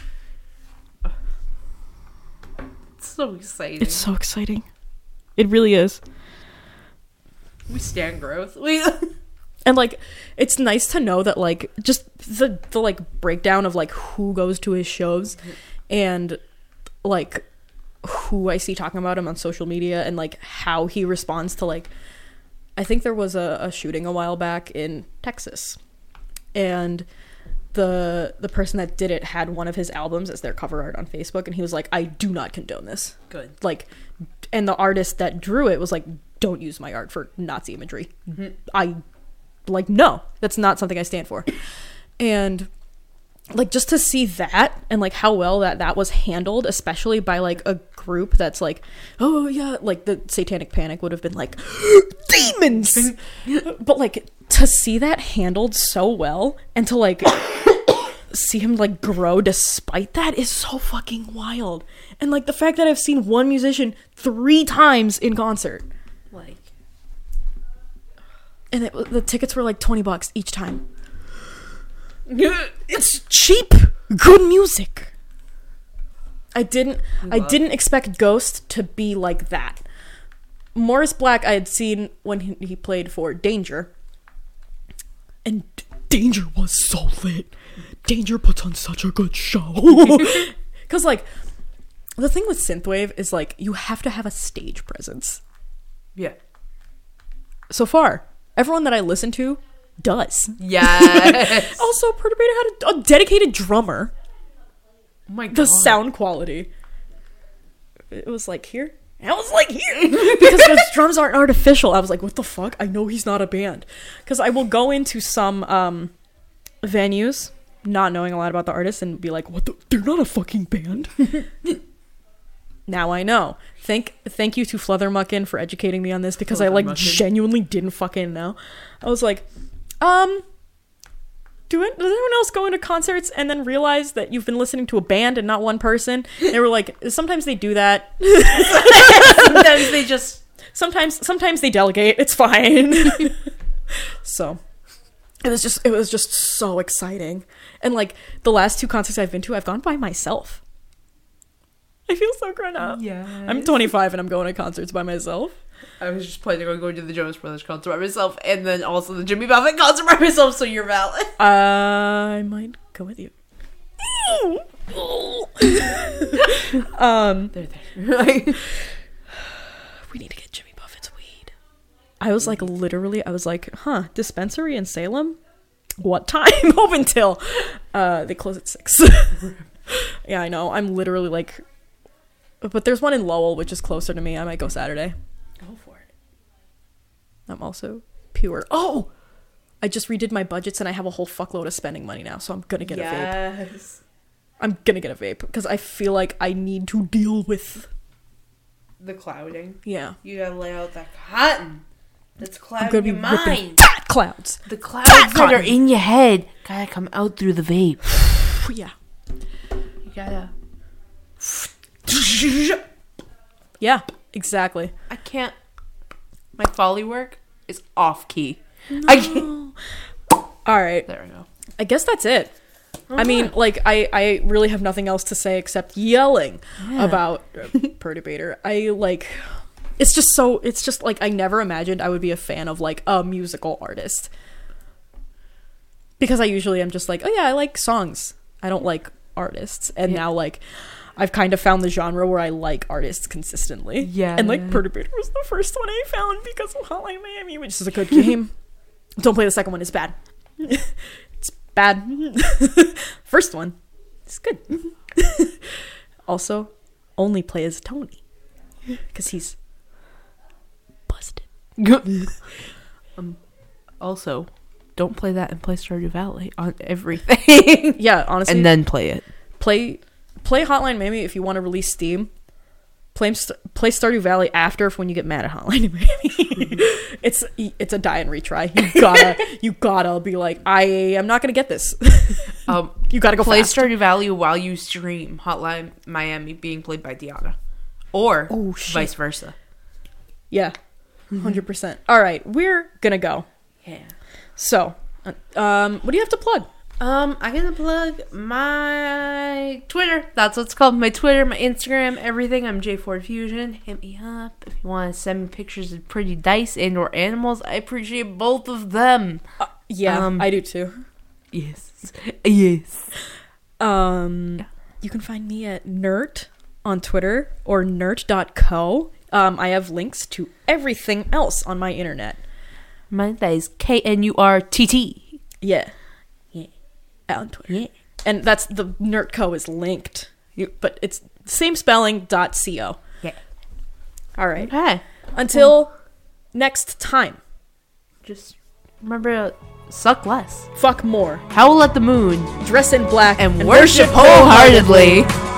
Speaker 2: It's so exciting.
Speaker 1: It's so exciting. It really is.
Speaker 2: We stand growth.
Speaker 1: And, like, it's nice to know that, like, just the like, breakdown of, like, who goes to his shows and, like, who I see talking about him on social media and, like, how he responds to, like, I think there was a shooting a while back in Texas. And the person that did it had one of his albums as their cover art on Facebook. And he was like, I do not condone this.
Speaker 2: Good.
Speaker 1: Like, and the artist that drew it was like, don't use my art for Nazi imagery. Like, no, that's not something I stand for. And like just to see that and like how well that was handled, especially by like a group that's like, oh yeah, like the Satanic Panic would have been like demons. But like to see that handled so well and to like see him like grow despite that is so fucking wild. And like the fact that I've seen one musician 3 times in concert.
Speaker 2: Like,
Speaker 1: and the tickets were like $20 each time. It's cheap, good music. I didn't expect Ghost to be like that. Morris Black I had seen when he played for Danger. And Danger was so lit. Danger puts on such a good show. Cause like the thing with synthwave is like you have to have a stage presence.
Speaker 2: Yeah.
Speaker 1: So far, everyone that I listen to does.
Speaker 2: Yes.
Speaker 1: Also, Perturbator had a dedicated drummer.
Speaker 2: Oh my god.
Speaker 1: The sound quality. It was like here. I was like here. Because those drums aren't artificial. I was like, what the fuck? I know he's not a band. Because I will go into some venues, not knowing a lot about the artist, and be like, what the? They're not a fucking band. Now I know. Thank you to Fluthermuckin for educating me on this because I like genuinely didn't fucking know. I was like, does anyone else go into concerts and then realize that you've been listening to a band and not one person? And they were like, sometimes they do that.
Speaker 2: Sometimes they just
Speaker 1: sometimes they delegate. It's fine. So It was just so exciting. And like the last 2 concerts I've been to, I've gone by myself. I feel so grown up.
Speaker 2: Yeah.
Speaker 1: I'm 25 and I'm going to concerts by myself.
Speaker 2: I was just planning on going to the Jonas Brothers concert by myself, and then also the Jimmy Buffett concert by myself, so you're valid.
Speaker 1: I might go with you.
Speaker 2: There.
Speaker 1: We need to get Jimmy Buffett's weed. I was like, dispensary in Salem? What time? Open till? They close at 6. Yeah, I know. I'm literally like, but there's one in Lowell, which is closer to me. I might go Saturday.
Speaker 2: Go for it.
Speaker 1: I'm also pure. Oh! I just redid my budgets and I have a whole fuckload of spending money now, so I'm gonna get a vape.
Speaker 2: Yes.
Speaker 1: I'm gonna get a vape because I feel like I need to deal with
Speaker 2: The clouding.
Speaker 1: Yeah.
Speaker 2: You gotta lay out that cotton. That's
Speaker 1: I'm
Speaker 2: clouding
Speaker 1: gonna be
Speaker 2: your
Speaker 1: ripping
Speaker 2: mind.
Speaker 1: fat clouds.
Speaker 2: The clouds that are in your head gotta come out through the vape.
Speaker 1: Yeah.
Speaker 2: You gotta.
Speaker 1: Yeah, exactly.
Speaker 2: I can't. My Foley work is off key. I can't.
Speaker 1: All right.
Speaker 2: There we go.
Speaker 1: I guess that's it. I mean, like, I really have nothing else to say except yelling about Perturbator. It's just like, I never imagined I would be a fan of, like, a musical artist. Because I usually am just like, oh yeah, I like songs. I don't like artists. And now, like, I've kind of found the genre where I like artists consistently.
Speaker 2: Yeah.
Speaker 1: And, like, Perturbator was the first one I found because of Hotline Miami, which is a good game. Don't play the second one, it's bad. It's bad. First one, it's good. Also, only play as Tony. Because he's busted.
Speaker 2: Also, don't play that and play Stardew Valley on everything.
Speaker 1: Yeah, honestly.
Speaker 2: And then play it.
Speaker 1: Play Hotline Miami if you want to release Steam. Play Stardew Valley after when you get mad at Hotline Miami. It's a die and retry. You gotta be like, I am not gonna get this. You gotta go
Speaker 2: play
Speaker 1: fast.
Speaker 2: Stardew Valley while you stream Hotline Miami being played by Deanna, or vice versa.
Speaker 1: Yeah, 100%. All right, we're gonna go.
Speaker 2: Yeah.
Speaker 1: So, what do you have to plug?
Speaker 2: I'm gonna plug my Twitter. That's what's called. My Twitter, my Instagram, everything. I'm J4Fusion. Hit me up if you want to send me pictures of pretty dice and or animals. I appreciate both of them.
Speaker 1: Yeah, I do too.
Speaker 2: Yes.
Speaker 1: You can find me at Nert on Twitter or nert.co. I have links to everything else on my internet.
Speaker 2: Mine is KNURTT.
Speaker 1: Yeah. On Twitter. Yeah. And that's the Nerdco is linked. But it's same spelling .co.
Speaker 2: Yeah.
Speaker 1: All right.
Speaker 2: Okay.
Speaker 1: Until next time.
Speaker 2: Just remember to suck less.
Speaker 1: Fuck more.
Speaker 2: Howl at the moon.
Speaker 1: Dress in black.
Speaker 2: And worship wholeheartedly.